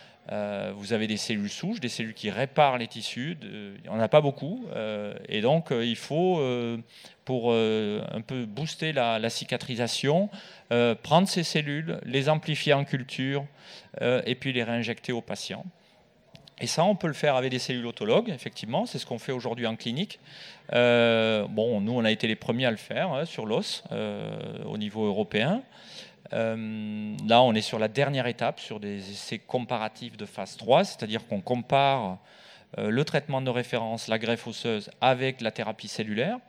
des cellules souches, des cellules qui réparent les tissus. Il n'y en a pas beaucoup. Et donc, il faut, pour un peu booster la cicatrisation, prendre ces cellules, les amplifier en culture et puis les réinjecter aux patients. Et ça, on peut le faire avec des cellules autologues, effectivement. C'est ce qu'on fait aujourd'hui en clinique. Nous, on a été les premiers à le faire sur l'os au niveau européen. Là, on est sur la dernière étape, sur des essais comparatifs de phase 3, c'est-à-dire qu'on compare le traitement de référence, la greffe osseuse, avec la thérapie cellulaire.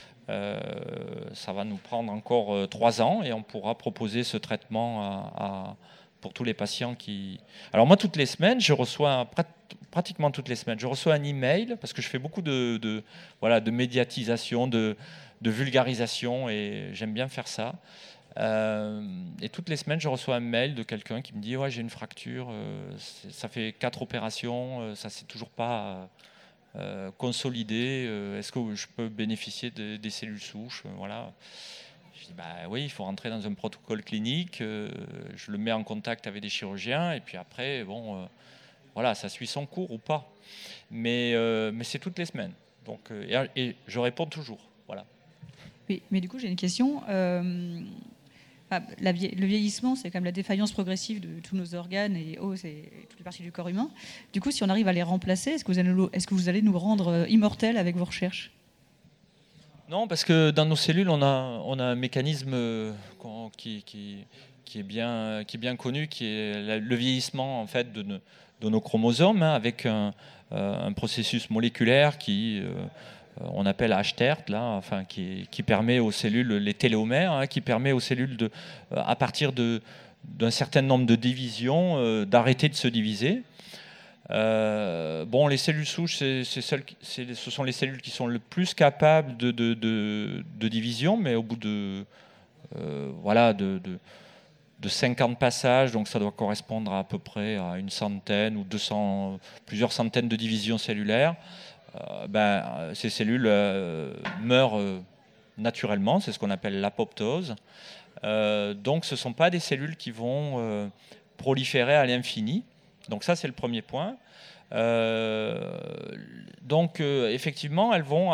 Ça va nous prendre encore 3 ans et on pourra proposer ce traitement pour tous les patients qui... Alors moi, toutes les semaines, je reçois pratiquement toutes les semaines, je reçois un email parce que je fais beaucoup de médiatisation, de vulgarisation et j'aime bien faire ça. Et toutes les semaines, je reçois un mail de quelqu'un qui me dit « Ouais, j'ai une fracture, ça fait 4 opérations, ça ne s'est toujours pas consolidé, est-ce que je peux bénéficier des cellules souches ?» Voilà. Je dis oui, il faut rentrer dans un protocole clinique, je le mets en contact avec des chirurgiens et puis après, voilà, ça suit son cours ou pas. Mais c'est toutes les semaines. Donc, et je réponds toujours. Voilà. Oui, mais du coup, j'ai une question. Le vieillissement, c'est quand même la défaillance progressive de tous nos organes et os et toutes les parties du corps humain. Du coup, si on arrive à les remplacer, est-ce que vous allez nous rendre immortels avec vos recherches ? Non, parce que dans nos cellules, on a un mécanisme qui est bien connu, qui est le vieillissement en fait de nos chromosomes, hein, avec un processus moléculaire qui on appelle HTERT, là, qui permet aux cellules, les télomères, hein, qui permet aux cellules à partir d'un certain nombre de divisions, d'arrêter de se diviser. Les cellules souches, ce sont les cellules qui sont le plus capables de division, mais au bout de 50 passages, donc ça doit correspondre à peu près à une centaine ou 200, plusieurs centaines de divisions cellulaires. Ces cellules meurent naturellement, c'est ce qu'on appelle l'apoptose. Donc ce ne sont pas des cellules qui vont proliférer à l'infini. Donc ça, c'est le premier point. Effectivement, elles vont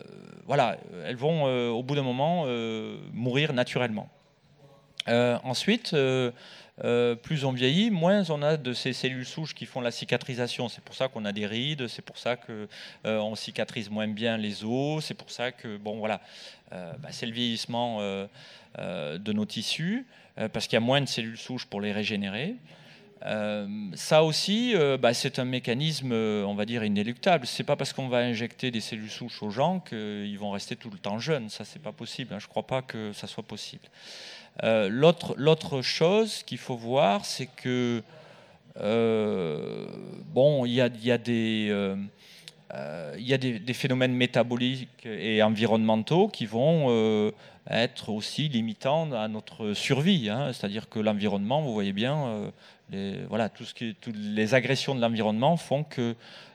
au bout d'un moment mourir naturellement. Ensuite, plus on vieillit, moins on a de ces cellules souches qui font la cicatrisation. C'est pour ça qu'on a des rides, c'est pour ça qu'on cicatrise moins bien les os, c'est pour ça que c'est le vieillissement de nos tissus, parce qu'il y a moins de cellules souches pour les régénérer. Ça aussi, c'est un mécanisme, on va dire, inéluctable. C'est pas parce qu'on va injecter des cellules souches aux gens qu'ils vont rester tout le temps jeunes. Ça, c'est pas possible. Je crois pas que ça soit possible. L'autre chose qu'il faut voir, c'est que il y a des il y a des phénomènes métaboliques et environnementaux qui vont être aussi limitants à notre survie. Hein. C'est-à-dire que l'environnement, vous voyez bien, toutes les agressions de l'environnement font que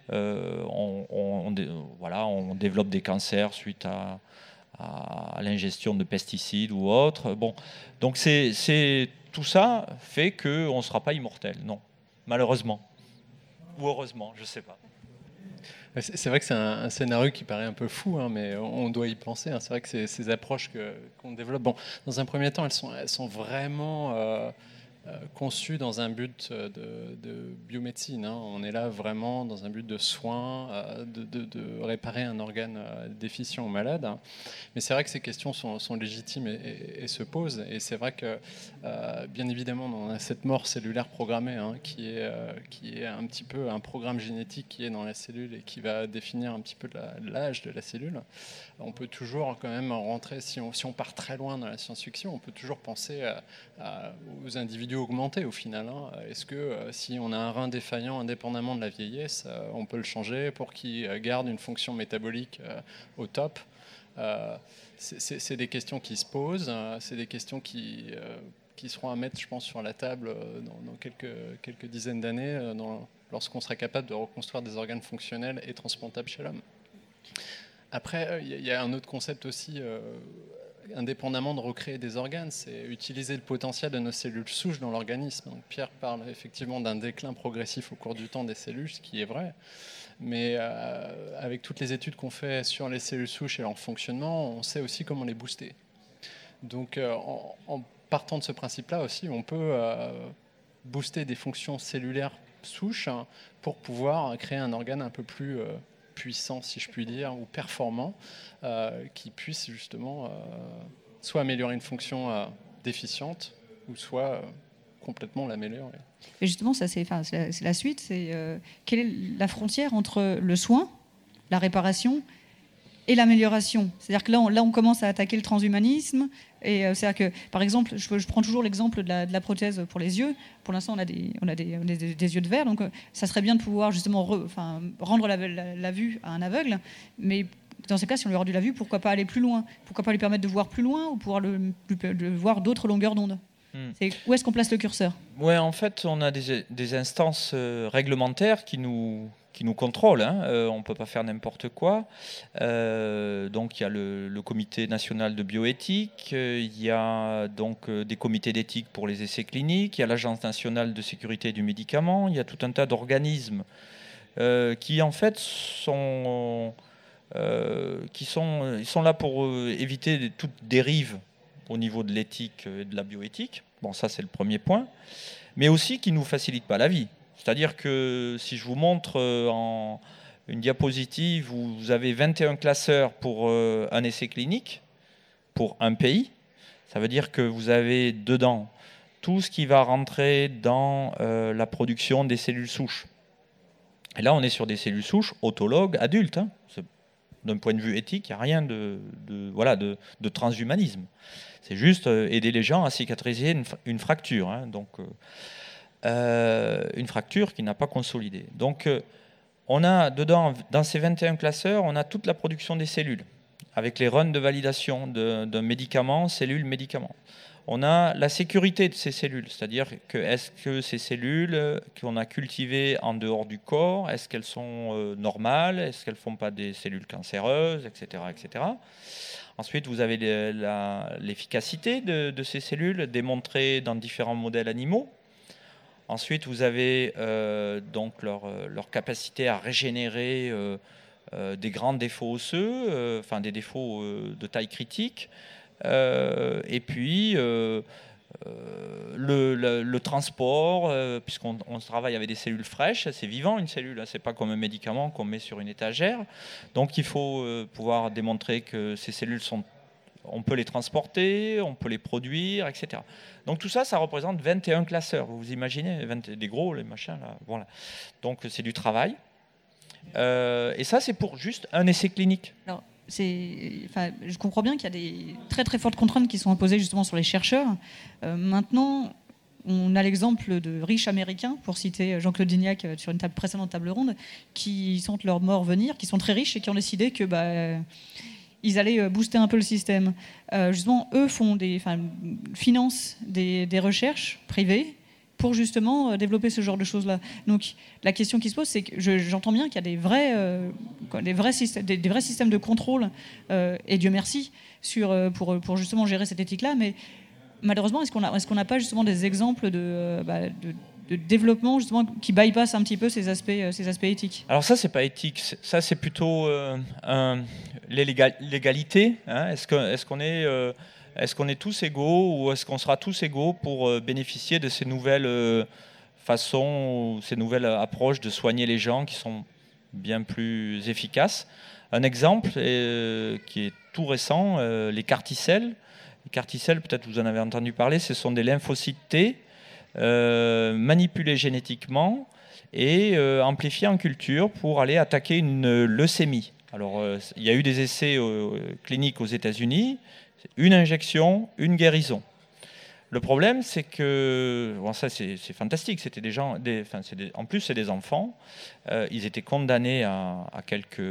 on développe des cancers suite à l'ingestion de pesticides ou autres. Bon, donc tout ça fait qu'on ne sera pas immortel, non, malheureusement. Ou heureusement, je ne sais pas. C'est vrai que c'est un scénario qui paraît un peu fou, hein, mais on doit y penser. Hein. C'est vrai que ces approches qu'on développe, bon, dans un premier temps, elles sont vraiment conçues dans un but de biomédecine. Hein. On est là vraiment dans un but de soins, de réparer un organe déficient ou malade. Hein. Mais c'est vrai que ces questions sont légitimes et se posent. Et c'est vrai que, bien évidemment, on a cette mort cellulaire programmée, hein, qui est un petit peu un programme génétique qui est dans la cellule et qui va définir un petit peu l'âge de la cellule. On peut toujours quand même rentrer, si on part très loin dans la science-fiction, on peut toujours penser aux individus augmentés au final. Hein. Est-ce que si on a un rein défaillant indépendamment de la vieillesse, on peut le changer pour qu'il garde une fonction métabolique au top? C'est des questions qui se posent, c'est des questions qui seront à mettre, je pense, sur la table dans quelques dizaines d'années, lorsqu'on sera capable de reconstruire des organes fonctionnels et transplantables chez l'homme. Après, il y a un autre concept aussi, indépendamment de recréer des organes, c'est utiliser le potentiel de nos cellules souches dans l'organisme. Donc, Pierre parle effectivement d'un déclin progressif au cours du temps des cellules, ce qui est vrai. Mais avec toutes les études qu'on fait sur les cellules souches et leur fonctionnement, on sait aussi comment les booster. Donc, en partant de ce principe-là aussi, on peut booster des fonctions cellulaires souches, hein, pour pouvoir créer un organe un peu plus puissant, si je puis dire, ou performant, qui puisse justement soit améliorer une fonction déficiente, ou soit complètement l'améliorer. Et justement, ça, c'est la suite. Quelle est la frontière entre le soin, la réparation et l'amélioration? C'est-à-dire que là, on commence à attaquer le transhumanisme. Et c'est-à-dire que, par exemple, je prends toujours l'exemple de la prothèse pour les yeux. Pour l'instant, on a des yeux de verre, donc ça serait bien de pouvoir justement rendre la vue à un aveugle. Mais dans ces cas, si on lui a rendu la vue, pourquoi pas aller plus loin? Pourquoi pas lui permettre de voir plus loin ou pouvoir de voir d'autres longueurs d'onde? Où est-ce qu'on place le curseur? Ouais, en fait, on a des instances réglementaires qui nous contrôlent. Hein. On ne peut pas faire n'importe quoi. Donc, il y a le Comité national de bioéthique, il y a donc des comités d'éthique pour les essais cliniques, il y a l'Agence nationale de sécurité du médicament, il y a tout un tas d'organismes qui, en fait, sont là pour éviter toute dérive au niveau de l'éthique et de la bioéthique. Bon, ça, c'est le premier point. Mais aussi qui ne nous facilite pas la vie. C'est-à-dire que si je vous montre en une diapositive où vous avez 21 classeurs pour un essai clinique, pour un pays, ça veut dire que vous avez dedans tout ce qui va rentrer dans la production des cellules souches. Et là, on est sur des cellules souches autologues adultes. Hein. D'un point de vue éthique, il n'y a rien de transhumanisme. C'est juste aider les gens à cicatriser une fracture. Hein. Donc, une fracture qui n'a pas consolidé. Donc, on a dedans, dans ces 21 classeurs, on a toute la production des cellules, avec les runs de validation d'un médicament, cellule-médicament. On a la sécurité de ces cellules, c'est-à-dire que est-ce que ces cellules qu'on a cultivées en dehors du corps, est-ce qu'elles sont normales, est-ce qu'elles ne font pas des cellules cancéreuses, etc., etc. Ensuite, vous avez l'efficacité de ces cellules démontrée dans différents modèles animaux. Ensuite, vous avez donc leur capacité à régénérer des grands défauts osseux, enfin des défauts de taille critique. Et puis le transport, puisqu'on travaille avec des cellules fraîches, c'est vivant une cellule, hein, c'est pas comme un médicament qu'on met sur une étagère. Donc il faut pouvoir démontrer que ces cellules on peut les transporter, on peut les produire, etc. Donc tout ça, ça représente 21 classeurs. Vous imaginez, des gros, les machins là. Voilà. Donc c'est du travail. Et ça, c'est pour juste un essai clinique. Alors, je comprends bien qu'il y a des très très fortes contraintes qui sont imposées justement sur les chercheurs. Maintenant, On a l'exemple de riches américains, pour citer Jean-Claude Dignac sur une précédente table ronde, qui sentent leur mort venir, qui sont très riches et qui ont décidé que ils allaient booster un peu le système. Justement, eux financent des recherches privées pour justement développer ce genre de choses-là. Donc la question qui se pose, c'est que j'entends bien qu'il y a des vrais systèmes de contrôle, et Dieu merci, pour justement gérer cette éthique-là, mais malheureusement, est-ce qu'on n'a pas justement des exemples de développement justement qui bypassent un petit peu ces aspects éthiques? Alors ça, c'est pas éthique, ça c'est plutôt l'égalité. Hein. Est-ce qu'on est tous égaux, ou est-ce qu'on sera tous égaux pour bénéficier de ces nouvelles façons, ces nouvelles approches de soigner les gens qui sont bien plus efficaces? Un exemple qui est tout récent, les carticelles. Les carticelles, peut-être vous en avez entendu parler, ce sont des lymphocytes T manipulés génétiquement et amplifiés en culture pour aller attaquer une leucémie. Alors, il y a eu des essais cliniques aux États-Unis, une injection, une guérison. Le problème, c'est que, bon, ça c'est fantastique, c'était des gens, en plus c'est des enfants, ils étaient condamnés à quelques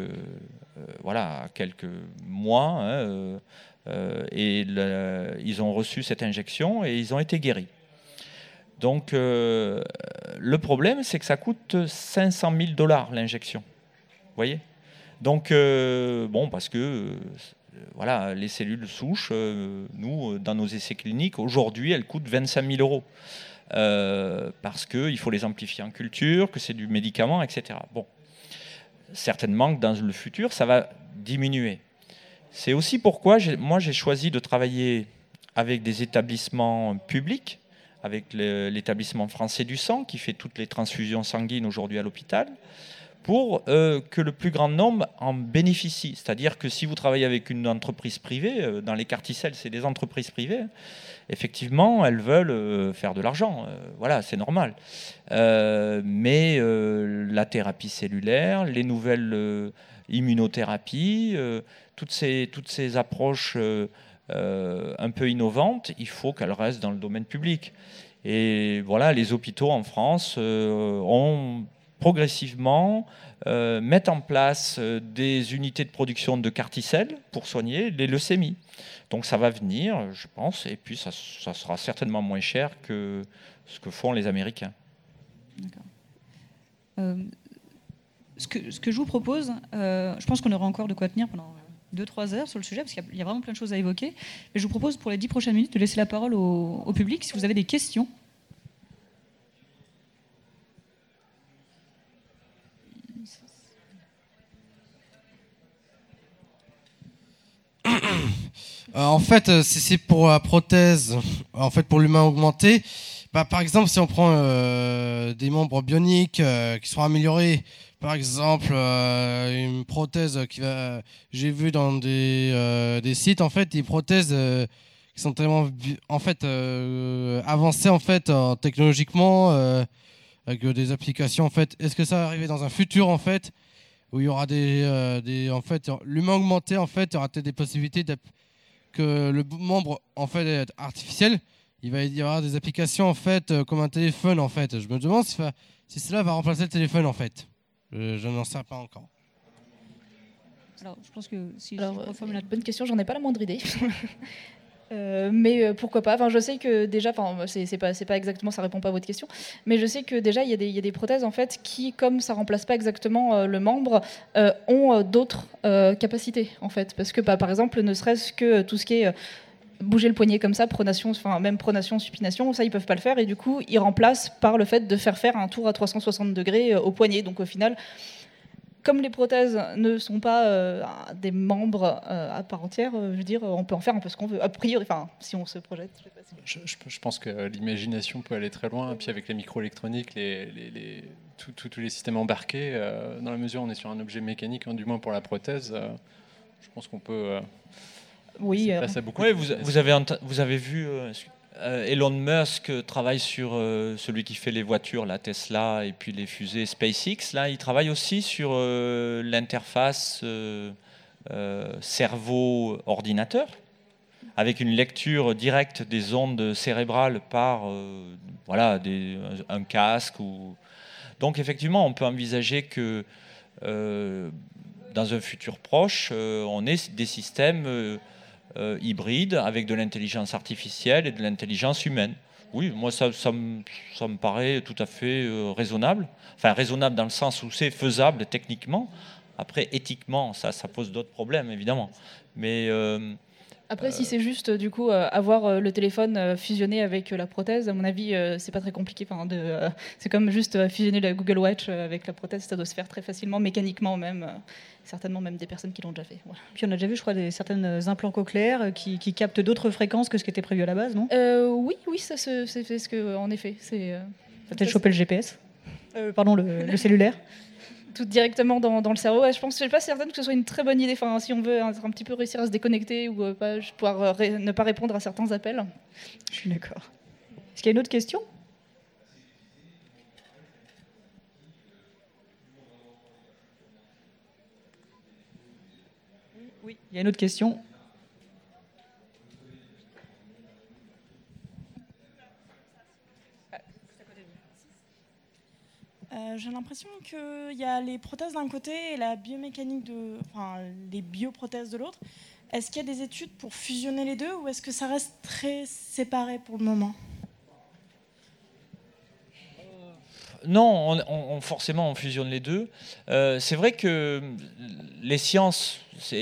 mois, hein, et ils ont reçu cette injection et ils ont été guéris. Donc le problème, c'est que ça coûte $500 000 l'injection. Vous voyez ? Donc parce que voilà, les cellules souches, nous, dans nos essais cliniques, aujourd'hui, elles coûtent 25 000 €. Parce qu'il faut les amplifier en culture, que c'est du médicament, etc. Bon, certainement que dans le futur, ça va diminuer. C'est aussi pourquoi j'ai choisi de travailler avec des établissements publics, avec l'établissement français du sang, qui fait toutes les transfusions sanguines aujourd'hui à l'hôpital, pour que le plus grand nombre en bénéficie. C'est-à-dire que si vous travaillez avec une entreprise privée, dans les carticelles, c'est des entreprises privées, effectivement, elles veulent faire de l'argent. Voilà, c'est normal. Mais la thérapie cellulaire, les nouvelles immunothérapies, toutes ces approches un peu innovantes, il faut qu'elles restent dans le domaine public. Et voilà, les hôpitaux en France ont progressivement mettent en place des unités de production de carticelles pour soigner les leucémies. Donc ça va venir, je pense, et puis ça sera certainement moins cher que ce que font les Américains. D'accord. Ce que je vous propose, je pense qu'on aura encore de quoi tenir pendant 2-3 heures sur le sujet, parce qu'il y a vraiment plein de choses à évoquer. Mais je vous propose pour les 10 prochaines minutes de laisser la parole au public, si vous avez des questions. En fait, si c'est pour la prothèse, en fait pour l'humain augmenté, par exemple, si on prend des membres bioniques qui seront améliorés, par exemple une prothèse j'ai vu dans des sites, en fait, des prothèses qui sont tellement avancées en fait technologiquement, avec des applications en fait. Est-ce que ça va arriver dans un futur en fait où il y aura l'humain augmenté en fait, il y aura peut-être des possibilités que le membre en fait artificiel, il va y avoir des applications en fait comme un téléphone en fait. Je me demande si cela va remplacer le téléphone en fait. Je n'en sais pas encore. Alors, je pense que bonne question, j'en ai pas la moindre idée. Mais pourquoi pas. Enfin, je sais que déjà, c'est pas exactement, ça répond pas à votre question, mais je sais que déjà il y a des prothèses en fait qui, comme ça remplace pas exactement le membre, ont d'autres capacités en fait, parce que par exemple, ne serait-ce que tout ce qui est bouger le poignet comme ça, pronation, même pronation, supination, ça ils peuvent pas le faire, et du coup ils remplacent par le fait de faire un tour à 360 degrés au poignet. Donc au final, comme les prothèses ne sont pas des membres à part entière, je veux dire, on peut en faire un peu ce qu'on veut. A priori, si on se projette. Je pense que l'imagination peut aller très loin. Et puis avec les microélectroniques, tous les systèmes embarqués, dans la mesure où on est sur un objet mécanique, du moins pour la prothèse, je pense qu'on peut. Oui. Beaucoup. Oui, vous avez vu. Elon Musk travaille sur celui qui fait les voitures, la Tesla, et puis les fusées SpaceX. Là, il travaille aussi sur l'interface cerveau-ordinateur. avec une lecture directe des ondes cérébrales par un casque. Donc effectivement, on peut envisager que dans un futur proche, on ait des systèmes hybrides avec de l'intelligence artificielle et de l'intelligence humaine. Oui, moi ça me paraît tout à fait raisonnable. Enfin raisonnable dans le sens où c'est faisable techniquement. Après, éthiquement, ça pose d'autres problèmes, évidemment. Mais après, si c'est juste du coup avoir le téléphone fusionné avec la prothèse, à mon avis, c'est pas très compliqué. C'est comme juste fusionner la Google Watch avec la prothèse, ça doit se faire très facilement, mécaniquement même. Certainement même des personnes qui l'ont déjà fait. Voilà. Puis on a déjà vu, je crois, certaines implants cochléaires qui captent d'autres fréquences que ce qui était prévu à la base, non? Oui, ça c'est ce que, en effet, c'est. Peut-être choper le GPS. Pardon, le cellulaire. Tout directement dans le cerveau. Je suis pas certaine que ce soit une très bonne idée. Enfin, si on veut un petit peu réussir à se déconnecter ou pouvoir ne pas répondre à certains appels. Je suis d'accord. Est-ce qu'il y a une autre question? Oui, il y a une autre question. J'ai l'impression qu'il y a les prothèses d'un côté et la biomécanique les bioprothèses de l'autre. Est-ce qu'il y a des études pour fusionner les deux ou est-ce que ça reste très séparé pour le moment? Non, forcément, on fusionne les deux. C'est vrai que les sciences,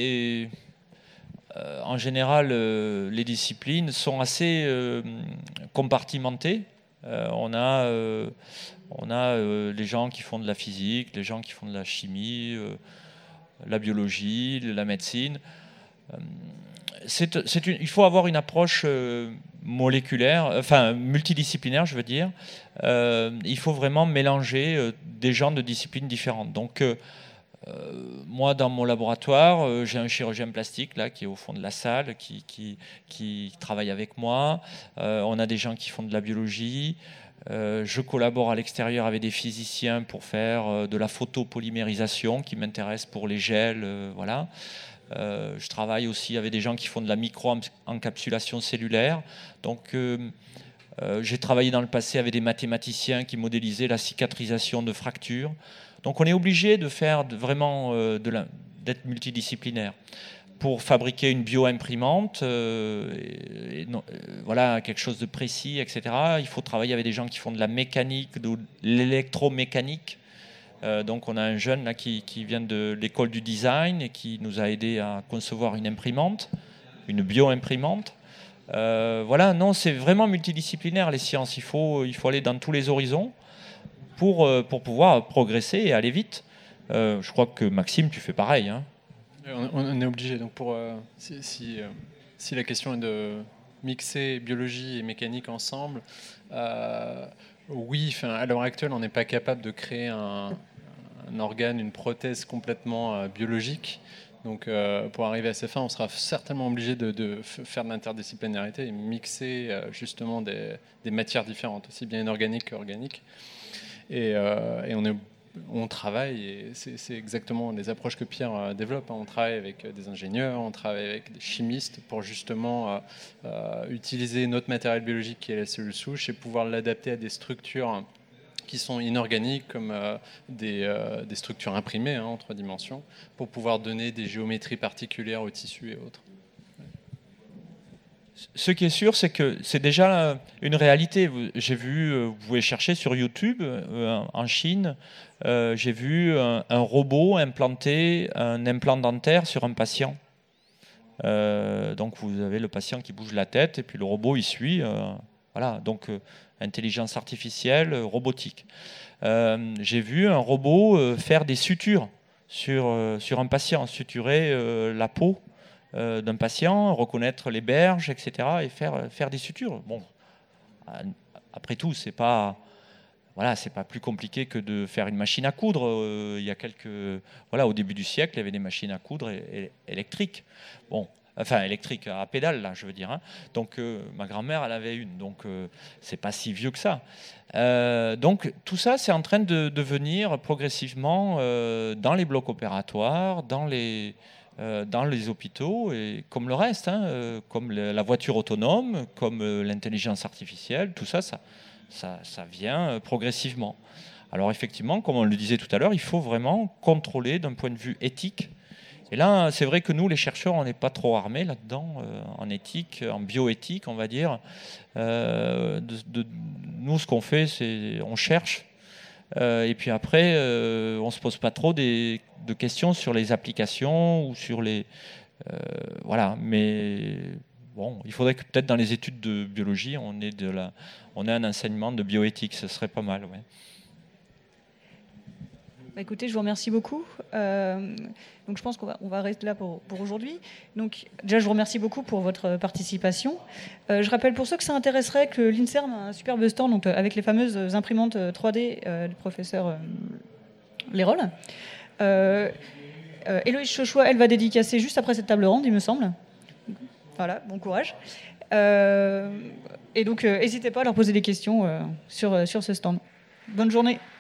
en général, les disciplines sont assez compartimentées. On a les gens qui font de la physique, les gens qui font de la chimie, la biologie, la médecine. Il faut avoir une approche multidisciplinaire, je veux dire. Il faut vraiment mélanger des gens de disciplines différentes. Donc, moi, dans mon laboratoire, j'ai un chirurgien plastique là, qui est au fond de la salle, qui travaille avec moi. On a des gens qui font de la biologie. Je collabore à l'extérieur avec des physiciens pour faire de la photopolymérisation qui m'intéresse pour les gels. Voilà. Je travaille aussi avec des gens qui font de la micro-encapsulation cellulaire. Donc, j'ai travaillé dans le passé avec des mathématiciens qui modélisaient la cicatrisation de fractures. Donc, on est obligé de faire d'être multidisciplinaire. Pour fabriquer une bio-imprimante, voilà, quelque chose de précis, etc., il faut travailler avec des gens qui font de la mécanique, de l'électromécanique. Donc on a un jeune là, qui vient de l'école du design et qui nous a aidé à concevoir une imprimante, une bio-imprimante. Voilà, non, c'est vraiment multidisciplinaire les sciences. Il faut aller dans tous les horizons pour pouvoir progresser et aller vite. Je crois que Maxime, tu fais pareil, hein. On est obligé. Donc si la question est de mixer biologie et mécanique ensemble, oui. À l'heure actuelle, on n'est pas capable de créer un organe, une prothèse complètement biologique. Donc, pour arriver à ces fins, on sera certainement obligé de faire de l'interdisciplinarité et mixer justement des matières différentes, aussi bien inorganiques qu'organiques. Et on travaille, et c'est exactement les approches que Pierre développe. On travaille avec des ingénieurs, on travaille avec des chimistes pour justement utiliser notre matériel biologique qui est la cellule souche et pouvoir l'adapter à des structures qui sont inorganiques, comme des structures imprimées en 3 dimensions, pour pouvoir donner des géométries particulières aux tissus et autres. Ce qui est sûr, c'est que c'est déjà une réalité. J'ai vu, vous pouvez chercher sur YouTube, en Chine, j'ai vu un robot implanter un implant dentaire sur un patient. Donc vous avez le patient qui bouge la tête et puis le robot il suit. Voilà, donc intelligence artificielle, robotique. J'ai vu un robot faire des sutures sur un patient, suturer la peau d'un patient, reconnaître les berges, etc., et faire des sutures. Bon, après tout, c'est pas plus compliqué que de faire une machine à coudre. Il y a au début du siècle, il y avait des machines à coudre électriques. Bon, enfin électriques à pédale, là, je veux dire. Hein. Donc ma grand-mère, elle avait une, donc c'est pas si vieux que ça. Donc tout ça, c'est en train de venir progressivement dans les blocs opératoires, dans les dans les hôpitaux, et comme le reste, comme la voiture autonome, comme l'intelligence artificielle, tout ça, ça vient progressivement. Alors effectivement, comme on le disait tout à l'heure, il faut vraiment contrôler d'un point de vue éthique. Et là, c'est vrai que nous, les chercheurs, on n'est pas trop armés là-dedans, en éthique, en bioéthique, on va dire. Nous, ce qu'on fait, c'est on cherche. Et puis après, on ne se pose pas trop de questions sur les applications ou sur les... voilà, mais bon, il faudrait que peut-être dans les études de biologie, on ait un enseignement de bioéthique, ce serait pas mal, ouais. Écoutez, je vous remercie beaucoup. Donc je pense qu'on va arrêter là pour aujourd'hui. Donc déjà, je vous remercie beaucoup pour votre participation. Je rappelle pour ceux que ça intéresserait que l'INSERM a un superbe stand donc, avec les fameuses imprimantes 3D du professeur Lérol. Héloïse Chauchois, elle va dédicacer juste après cette table ronde, il me semble. Voilà, bon courage. Et donc, n'hésitez pas à leur poser des questions sur ce stand. Bonne journée.